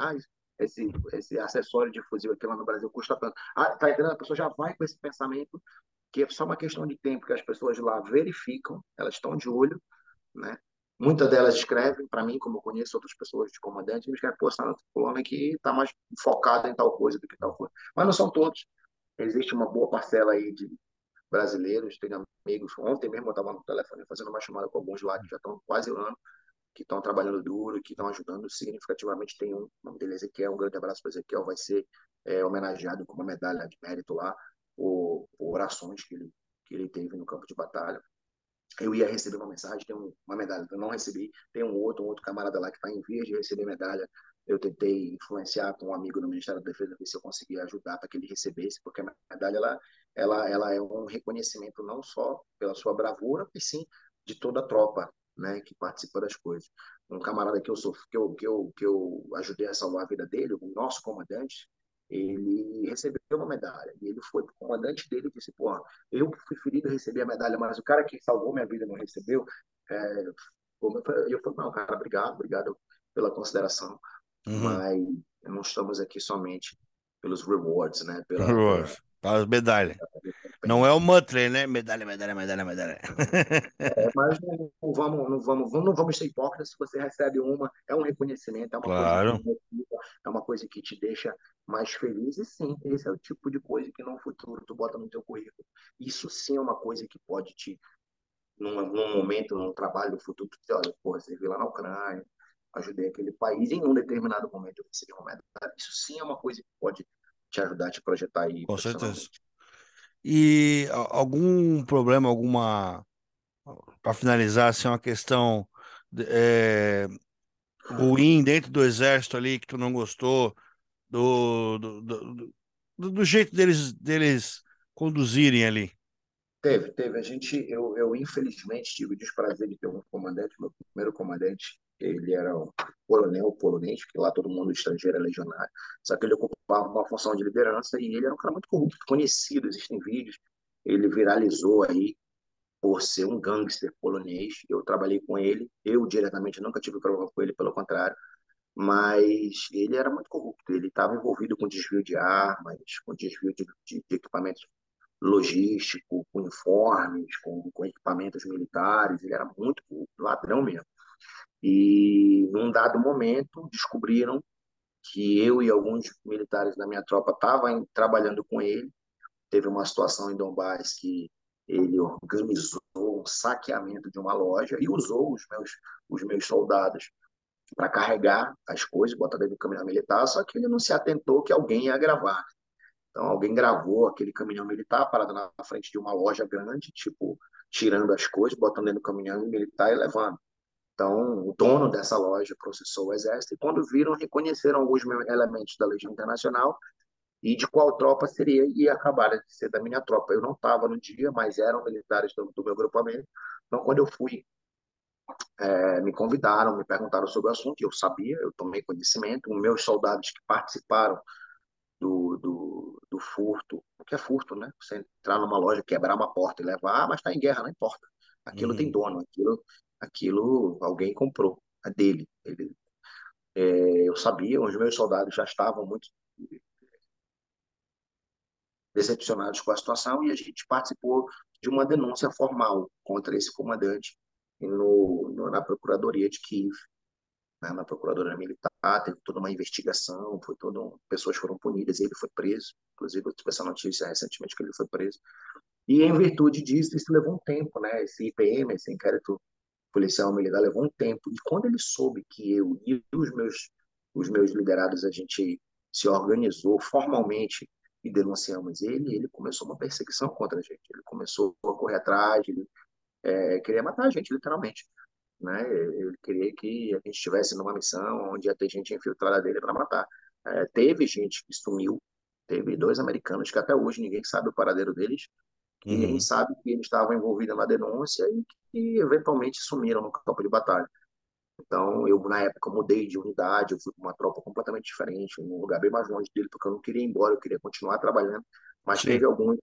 esse acessório de fuzil aqui lá no Brasil custa tanto. Tá entendendo? A pessoa já vai com esse pensamento que é só uma questão de tempo que as pessoas lá verificam, elas estão de olho, né? Muitas delas escrevem para mim, como eu conheço outras pessoas de comandante, me escrevem, pô, essa fulano aqui está mais focada em tal coisa do que tal coisa. Mas não são todos. Existe uma boa parcela aí de brasileiros, tenho amigos. Ontem mesmo eu estava no telefone fazendo uma chamada com alguns lá que já estão quase um ano, que estão trabalhando duro, que estão ajudando significativamente. Tem um, o nome dele é Ezequiel, um grande abraço para Ezequiel, vai ser homenageado com uma medalha de mérito lá por orações que ele teve no campo de batalha. Eu ia receber uma mensagem, tem uma medalha que eu não recebi, tem um outro camarada lá que está em vias de receber medalha. Eu tentei influenciar com um amigo do Ministério da Defesa, ver se eu conseguia ajudar para que ele recebesse, porque a medalha ela é um reconhecimento não só pela sua bravura, mas sim de toda a tropa, né, que participa das coisas. Um camarada que eu ajudei a salvar a vida dele, o nosso comandante, ele recebeu uma medalha. E ele foi para o comandante dele e disse: Porra, eu fui ferido, recebi a medalha, mas o cara que salvou minha vida não recebeu. É, eu falei: Não, cara, obrigado pela consideração, Uhum. mas não estamos aqui somente pelos rewards, né? Para as medalhas. Não é o Muttley, né? Medalha, medalha, medalha, medalha. Mas não vamos ser hipócritas. Se você recebe uma, é um reconhecimento, é uma coisa que Claro, motiva, é uma coisa que te deixa mais feliz. E sim, esse é o tipo de coisa que no futuro tu bota no teu currículo. Isso sim é uma coisa que pode te, num momento, num trabalho do futuro, tu dizer: olha, porra, você viu lá na Ucrânia, ajudei aquele país em um determinado momento, eu recebi uma medalha. Isso sim é uma coisa que pode te ajudar a te projetar aí com certeza. profissionalmente. E algum problema, alguma. Para finalizar, assim, uma questão ruim dentro do exército ali que tu não gostou do jeito deles conduzirem ali. Teve. Eu infelizmente tive o desprazer de ter um comandante, meu primeiro comandante, ele era um coronel polonês, que lá todo mundo estrangeiro é legionário, só que ele ocupava uma função de liderança e ele era um cara muito corrupto, conhecido, existem vídeos, ele viralizou aí por ser um gangster polonês, eu trabalhei com ele, eu diretamente nunca tive problema com ele, pelo contrário, mas ele era muito corrupto, ele estava envolvido com desvio de armas, com desvio de equipamentos logístico, com uniformes, com equipamentos militares, ele era muito ladrão mesmo. E num dado momento descobriram que eu e alguns militares da minha tropa estavam trabalhando com ele. Teve uma situação em Donbás que ele organizou um saqueamento de uma loja e usou os meus soldados para carregar as coisas, botar dentro do caminhão militar, só que ele não se atentou que alguém ia gravar. Então, alguém gravou aquele caminhão militar parado na frente de uma loja grande, tipo, tirando as coisas, botando dentro do caminhão militar e levando. Então, o dono dessa loja processou o exército e, quando viram, reconheceram alguns elementos da Legião Internacional e de qual tropa seria, e acabaram de ser da minha tropa. Eu não estava no dia, mas eram militares do meu grupamento. Então, quando eu fui, me convidaram, me perguntaram sobre o assunto, e eu sabia, eu tomei conhecimento. Os meus soldados que participaram do furto, o que é furto, né? Você entrar numa loja, quebrar uma porta e levar, mas está em guerra, não importa. Aquilo tem Uhum. dono, aquilo alguém comprou, é dele. Eu sabia, os meus soldados já estavam muito decepcionados com a situação e a gente participou de uma denúncia formal contra esse comandante na Procuradoria de Kiev, né, na Procuradoria Militar, teve toda uma investigação, pessoas foram punidas e ele foi preso. Inclusive, eu tive essa notícia recentemente que ele foi preso. E em virtude disso, isso levou um tempo, né? Esse IPM, esse inquérito policial militar, levou um tempo. E quando ele soube que eu e os meus liderados, a gente se organizou formalmente e denunciamos ele começou uma perseguição contra a gente. Ele começou a correr atrás, ele queria matar a gente, literalmente. Né? Ele queria que a gente estivesse numa missão onde ia ter gente infiltrada dele para matar. Teve gente que sumiu, teve dois americanos que até hoje ninguém sabe o paradeiro deles, que ninguém Uhum. sabe que eles estavam envolvidos na denúncia e que eventualmente sumiram no campo de batalha. Então, eu, na época, mudei de unidade, eu fui para uma tropa completamente diferente, num lugar bem mais longe dele, porque eu não queria ir embora, eu queria continuar trabalhando. Mas Sim. teve alguns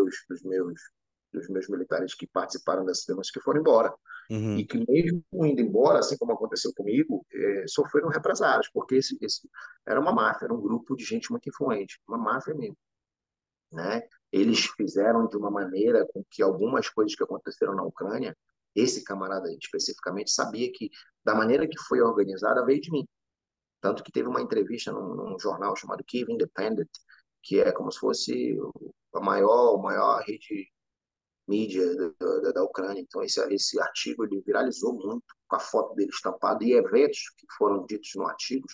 dos meus militares que participaram dessa denúncia que foram embora. E Uhum. que, mesmo indo embora, assim como aconteceu comigo, sofreram represálias, porque esse era uma máfia, era um grupo de gente muito influente, uma máfia mesmo, né? Eles fizeram de uma maneira com que algumas coisas que aconteceram na Ucrânia, esse camarada especificamente sabia que, da maneira que foi organizada, veio de mim. Tanto que teve uma entrevista num jornal chamado Kiev Independent, que é como se fosse a maior rede mídia da Ucrânia. Então, esse artigo ele viralizou muito, com a foto dele estampada, e eventos que foram ditos no artigo,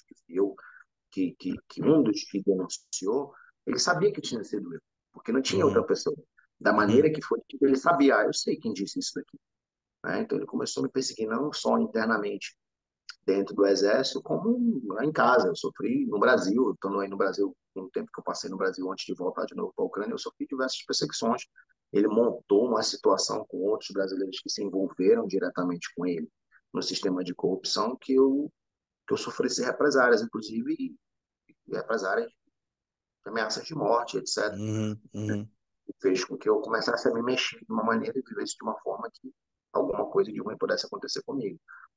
que um dos que denunciou, ele sabia que tinha sido eu, porque não tinha outra Uhum. pessoa. Da maneira Uhum. que foi, ele sabia, eu sei quem disse isso daqui. Né? Então, ele começou a me perseguir não só internamente dentro do Exército, como lá em casa. Eu sofri no Brasil, estando aí no Brasil, no tempo que eu passei no Brasil antes de voltar de novo para a Ucrânia, eu sofri diversas perseguições. Ele montou uma situação com outros brasileiros que se envolveram diretamente com ele no sistema de corrupção que eu sofresse represárias, inclusive represárias, ameaças de morte, etc. Uhum. Uhum. Fez com que eu começasse a me mexer de uma maneira e vivesse de uma forma que alguma coisa de ruim pudesse acontecer comigo.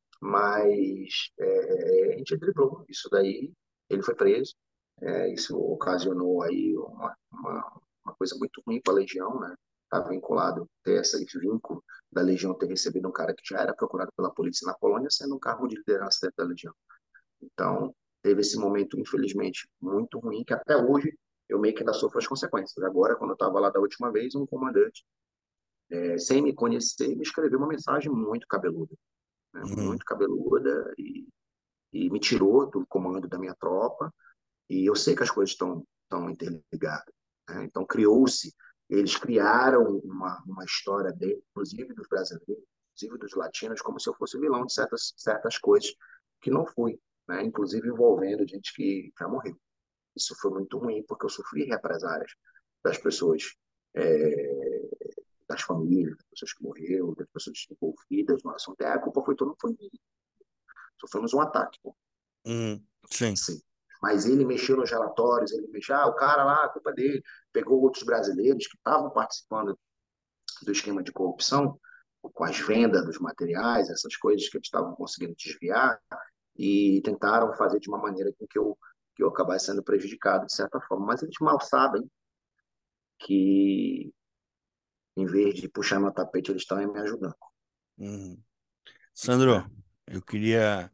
Mas a gente driblou isso daí, ele foi preso, isso ocasionou aí uma coisa muito ruim para a Legião, né? Está vinculado, ter esse vínculo da Legião ter recebido um cara que já era procurado pela polícia na Polônia, sendo um cargo de liderança dentro da Legião. Então, teve esse momento, infelizmente, muito ruim, que até hoje eu meio que ainda sofro as consequências. Agora, quando eu estava lá da última vez, um comandante, sem me conhecer, me escreveu uma mensagem muito cabeluda, né? Uhum. Muito cabeluda, e me tirou do comando da minha tropa. E eu sei que as coisas estão interligadas. Né? Então, eles criaram uma história dele, inclusive dos brasileiros, inclusive dos latinos, como se eu fosse vilão de certas coisas, que não fui, né? Inclusive envolvendo gente que já morreu. Isso foi muito ruim, porque eu sofri represálias das pessoas é, das famílias, das pessoas que morreram, das pessoas envolvidas no assunto. A culpa foi toda, não foi minha. Sofremos um ataque, pô. Sim. Sim. Mas ele mexeu nos relatórios, ele mexeu, o cara lá, a culpa dele, pegou outros brasileiros que estavam participando do esquema de corrupção, com as vendas dos materiais, essas coisas que eles estavam conseguindo desviar, e tentaram fazer de uma maneira com que eu acabasse sendo prejudicado, de certa forma. Mas eles mal sabem que, em vez de puxar meu tapete, eles estão me ajudando. Sandro, eu queria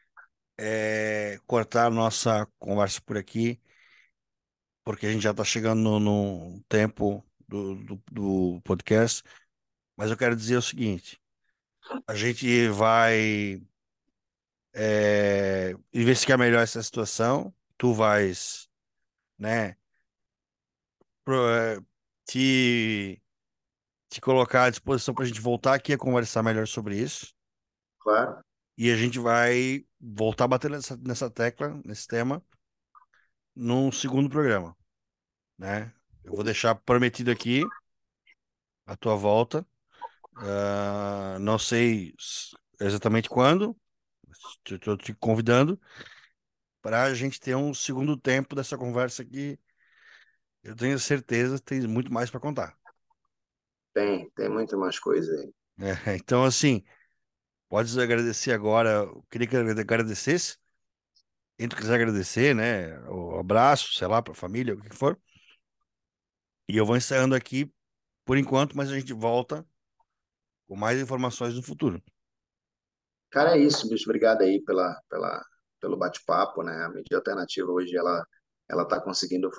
cortar a nossa conversa por aqui, porque a gente já está chegando no tempo do podcast, mas eu quero dizer o seguinte: a gente vai investigar melhor essa situação, tu vais, né, te, te colocar à disposição para a gente voltar aqui a conversar melhor sobre isso, Claro. e a gente vai voltar a bater nessa tecla, nesse tema, num segundo programa, né? Eu vou deixar prometido aqui a tua volta. Não sei exatamente quando. Estou te convidando para a gente ter um segundo tempo dessa conversa aqui. Eu tenho certeza que tem muito mais para contar. Tem muito mais coisa aí. Então, assim, podes agradecer agora. Eu queria que agradecesse. Quem tu quiser agradecer, né? O abraço, sei lá, para a família, o que for. E eu vou encerrando aqui por enquanto, mas a gente volta com mais informações no futuro. Cara, é isso, bicho. Obrigado aí pelo bate-papo, né? A mídia alternativa hoje, ela está conseguindo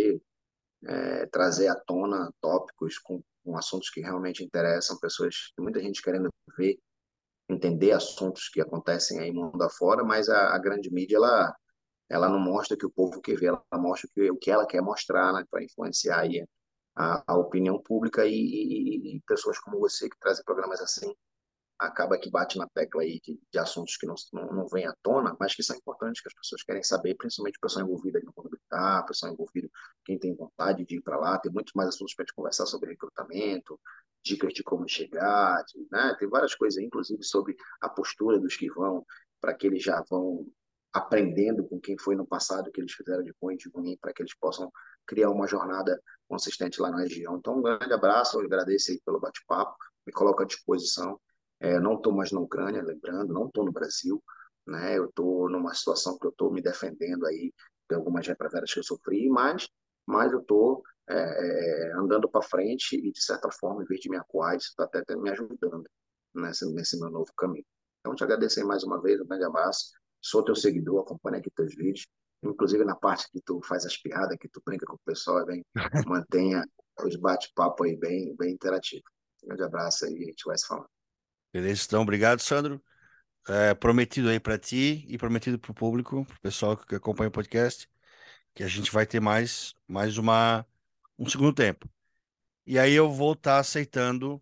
trazer à tona tópicos com assuntos que realmente interessam pessoas, muita gente querendo ver, entender assuntos que acontecem aí mundo afora, mas a grande mídia, ela não mostra o que o povo quer ver, ela mostra o que ela quer mostrar, né, para influenciar aí a opinião pública e pessoas como você que trazem programas assim acaba que bate na tecla aí de assuntos que não vêm à tona, mas que são importantes, que as pessoas querem saber, principalmente o pessoal envolvido aí no mundo militar, o pessoal envolvido, quem tem vontade de ir para lá, tem muitos mais assuntos para a gente conversar sobre recrutamento, dicas de como chegar, né? Tem várias coisas, inclusive sobre a postura dos que vão, para que eles já vão aprendendo com quem foi no passado, que eles fizeram de bom e de ruim, para que eles possam criar uma jornada consistente lá na região. Então, um grande abraço, eu agradeço aí pelo bate-papo, me coloco à disposição. Não estou mais na Ucrânia, lembrando, não estou no Brasil, né? Eu estou numa situação que eu estou me defendendo aí de algumas represálias que eu sofri, mas eu estou andando para frente e, de certa forma, em vez de me acuar, isso está até me ajudando nesse meu novo caminho. Então, te agradecer mais uma vez, um grande abraço. Sou teu seguidor, acompanho aqui teus vídeos, inclusive na parte que tu faz as piadas, que tu brinca com o pessoal, mantenha os bate-papo aí bem interativos. Um grande abraço aí, a gente vai se falando. Beleza? Então, obrigado, Sandro. Prometido aí para ti e prometido para o público, para o pessoal que acompanha o podcast, que a gente vai ter mais um segundo tempo. E aí eu vou estar aceitando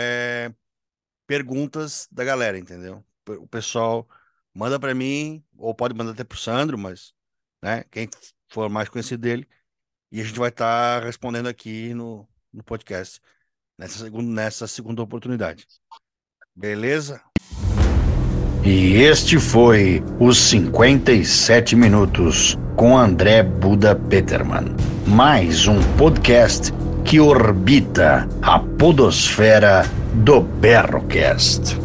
perguntas da galera, entendeu? O pessoal manda para mim, ou pode mandar até para o Sandro, mas, né, quem for mais conhecido dele, e a gente vai estar respondendo aqui no podcast, nessa segunda oportunidade. Beleza? E este foi os 57 minutos com André Buda Peterman. Mais um podcast que orbita a podosfera do Berrocast.